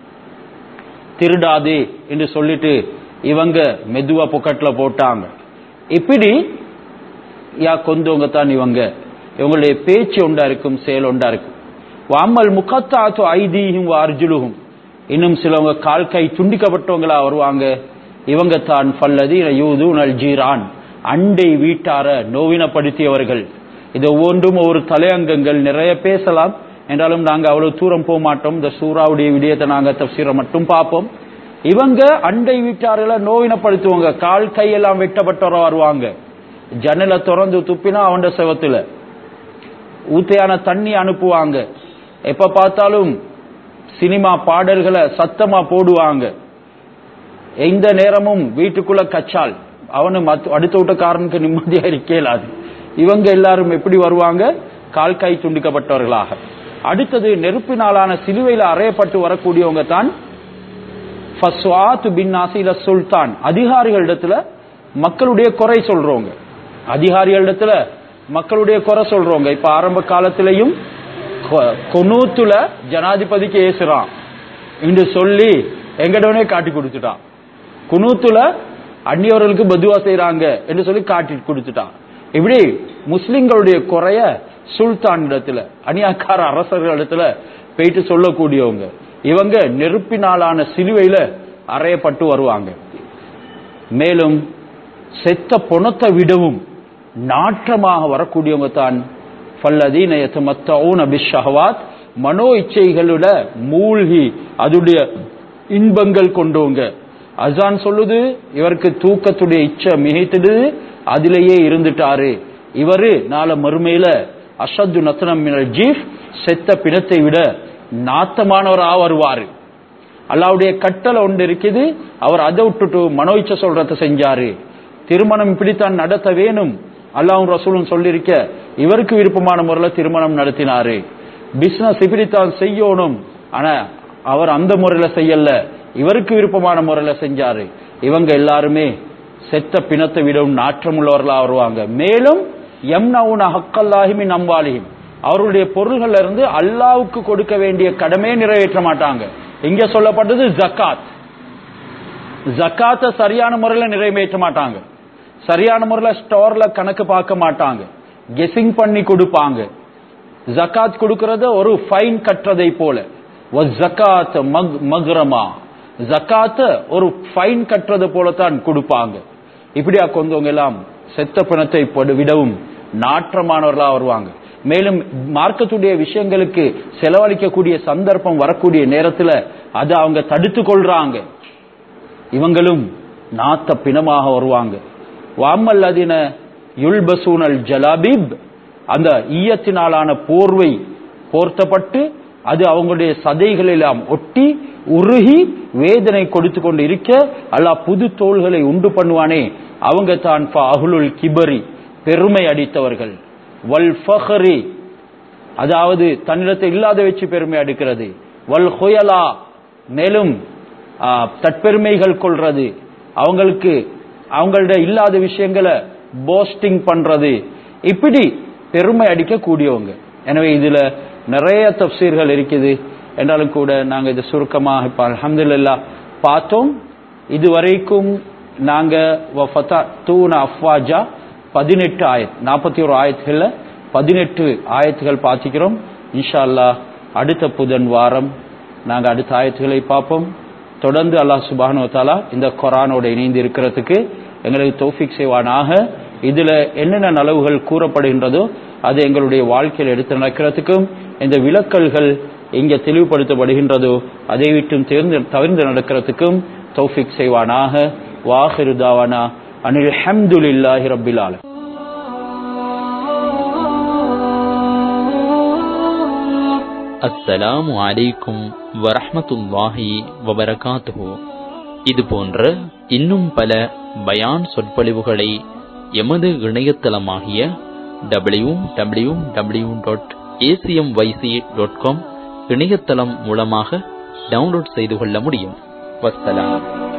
திருடாதே என்று சொல்லிட்டு இவங்க மெதுவா பொக்கெட்ல போட்டாங்க. இப்படி யா கொஞ்சவங்க தான் இவங்க. இவங்களுடைய பேச்சு ஒன்றா இருக்கும், செயல் ஒன்றா இருக்கும். வாமல் முகத்தாத்து ஐதீஹும் அர்ஜுலுஹும், இன்னும் சிலவங்க கால் கை துண்டிக்கப்பட்டவங்களா வருவாங்க. இவங்க தான் ஃபல்லதீன யூதுனல் ஜீரான், அண்டை வீட்டார நோவினப்படுத்தியவர்கள். இது ஒவ்வொன்றும் ஒரு தலையங்கங்கள், நிறைய பேசலாம், என்றாலும் நாங்க அவ்வளவு தூரம் போக மாட்டோம். இந்த சூறாவுடைய விடயத்தை நாங்க தஃசீரை மட்டும் பார்ப்போம். இவங்க அண்டை வீட்டார்களை நோவினப்படுத்துவாங்க, கால் கையெல்லாம் வெட்டப்பட்டவர வருவாங்க. ஜன்னலை திறந்து துப்பினா அவன் செவத்துல ஊத்தையான தண்ணி அனுப்புவாங்க. எப்ப பார்த்தாலும் சினிமா பாடல்களை சத்தமா போடுவாங்க. எந்த நேரமும் வீட்டுக்குள்ள கச்சால், அவனு அடுத்த வீட்டுக்காரனுக்கு நிம்மதியா இருக்கலாது. இவங்க எல்லாரும் எப்படி வருவாங்க? கால் கை துண்டிக்கப்பட்டவர்களாக. அடுத்தது நெருப்பினாலான சிலுவையில் அறையப்பட்டு வரக்கூடியவங்க தான் ஃபஸ்வாத் பின் நாசில சுல்தான், அதிகாரிகளிடத்துல மக்களுடைய குறை சொல்றவங்க. அதிகாரிகளிடத்துல மக்களுடைய குறை சொல்றவங்க. இப்ப ஆரம்ப காலத்திலையும் குனூத்துல ஜனாதிபதிக்கு ஏசுறான் என்று சொல்லி எங்கடவனே காட்டி கொடுத்துட்டான். குனூத்துல அந்நியவர்களுக்கு பதுவா செய்யறாங்க என்று சொல்லி காட்டி கொடுத்துட்டான். இப்படி முஸ்லிம்களுடைய குறைய சுல்தான் இடத்துல, அநியாக்கார அரசர்கள் இடத்துல போயிட்டு சொல்லக்கூடியவங்க. இவங்க நெருப்பினாலான சிலுவையில அறையப்பட்டு வருவாங்க. மேலும் செத்த பொணத்தை விடவும் நாற்றமாக வரக்கூடியவங்க தான் ஃபல்லதீன யதமத்தஊன பிஷ்ஷஹவாத், மனோ இச்சைகளோட மூழ்கி அதுடைய இன்பங்கள் கொண்டவங்க. அசான் சொல்லுது, இவருக்கு தூக்கத்துடைய இச்சை மிகைத்துடு, அதிலேயே இருந்துட்டாரு. இவரு நாளை மறுமையில அஷத்து நத்தனம் மினல் ஜீஃப், செத்த பிணத்தை விட நாத்தமானவராக வருவாரு. அல்லாவுடைய கட்டளை ஒன்று இருக்குது, அவர் அதை விட்டுட்டு மனோ இச்சை சொல்றத செஞ்சாரு. திருமணம் இப்படித்தான் நடத்த வேணும் அல்லாஹ்வும் ரசூலும் சொல்லிருக்க, இவருக்கு விருப்பமான முறையில் திருமணம் நடத்தினாரு. பிசினஸ் இப்படித்தான் செய்யணும், ஆனா அவர் அந்த முறையில செய்யல, இவருக்கு விருப்பமான முறையில செஞ்சாரு. இவங்க எல்லாருமே செத்த பிணத்தை விடவும் நாற்றம் உள்ளவர்களா வருவாங்க. மேலும் யம்னவுன ஹக்கல்லாஹி மின் அம்வாலிஹிம், அவருடைய பொருள்கள் இருந்து அல்லாஹ்வுக்கு கொடுக்க வேண்டிய கடமையை நிறைவேற்ற மாட்டாங்க. இங்க சொல்லப்பட்டது ஜகாத். ஜகாத்தை சரியான முறையில நிறைவேற்ற மாட்டாங்க. சரியான முறையில ஸ்டோர்ல கணக்கு பார்க்க மாட்டாங்க, கெஸிங் பண்ணி கொடுப்பாங்க. ஜகாத் கொடுக்கறத ஒரு ஃபைன் கட்டுறதை போல, ஜகாத் மக்ரமா, ஜகாத்த ஒரு ஃபைன் கட்டுறது போலத்தான் கொடுப்பாங்க. இப்படியா கொண்டவங்க எல்லாம் செத்த பிணத்தை விடவும் நாற்றமானவர்களா வருவாங்க. மேலும் மார்க்கத்துடைய விஷயங்களுக்கு செலவழிக்கக்கூடிய சந்தர்ப்பம் வரக்கூடிய நேரத்தில் அதை அவங்க தடுத்து கொள்றாங்க. இவங்களும் நாத்த பிணமாக வருவாங்க. வாமல்லதின யுல்பசூனல் ஜலாபிப், அந்த ஈயத்தினாலான போர்வை போர்த்தப்பட்டு அது அவங்களுடைய சதைகளெல்லாம் ஒட்டி உருகி வேதனை கொடுத்து கொண்டு இருக்க அல்லாஹ் புது தோள்களை உண்டு பண்ணுவானே, அவங்க தான் அஹ்லுல் கிபரி, பெருமை அடித்தவர்கள். வல் ஃபஹ்ரி, அதாவது தன்னிடத்தை இல்லாத வச்சு பெருமை அடிக்கிறது. வல் ஹுயலா, மேலும் தற்பெருமைகள் கொள்றது, அவங்களுக்கு அவங்களோட இல்லாத விஷயங்களை போஸ்டிங் பண்றது, இப்படி பெருமை அடிக்க கூடியவங்க. எனவே இதுல நிறைய தஃப்சீர்கள் இருக்குது என்றாலும் கூட நாங்க இது சுருக்கமாக இப்ப அல்ஹம்துலில்லாஹ் பார்த்தோம். இதுவரைக்கும் நாங்க வஃபதூன அஃப்வாஜா பதினெட்டு ஆயத், நாற்பத்தி ஒரு ஆயத்துகள்ல பதினெட்டு ஆயத்துகள் பார்த்திக்கிறோம். இன்ஷா அல்லாஹ் அடுத்த புதன் வாரம் நாங்க அடுத்த ஆயத்துகளை பார்ப்போம். தொடர்ந்து அல்லாஹ் சுப்ஹானஹு வ தஆலா இந்த குர்ஆனோட இணைந்து இருக்கிறதுக்கு எங்களுக்கு தௌஃபீக் செய்வானாக. இதுல என்னென்ன நலவுகள் கூறப்படுகின்றதோ அது எங்களுடைய வாழ்க்கையில் எடுத்து நடக்கிறதுக்கும், இந்த விலக்கல்கள் இங்க தெளிவுபடுத்தப்படுகின்றதோ அதை விட்டும் தேர்ந்து தவிர்த்து நடக்கிறதுக்கும் தௌஃபீக் செய்வானாக. வாஹிரு தாவானா அனில் ஹம்துலில்லாஹி ரப்பில் ஆலமீன். அஸ்ஸலாமு அலைக்கும் வரஹ்மத்துல்லாஹி வபரகாத்துஹு. இது போன்ற இன்னும் பல பயான் சொற்பொழிவுகளை எமது இணையதளமாகிய W W W dot ACMYC dot com இணையதளம் மூலமாக டவுன்லோட் செய்து கொள்ள முடியும். வஸ்ஸலாம்.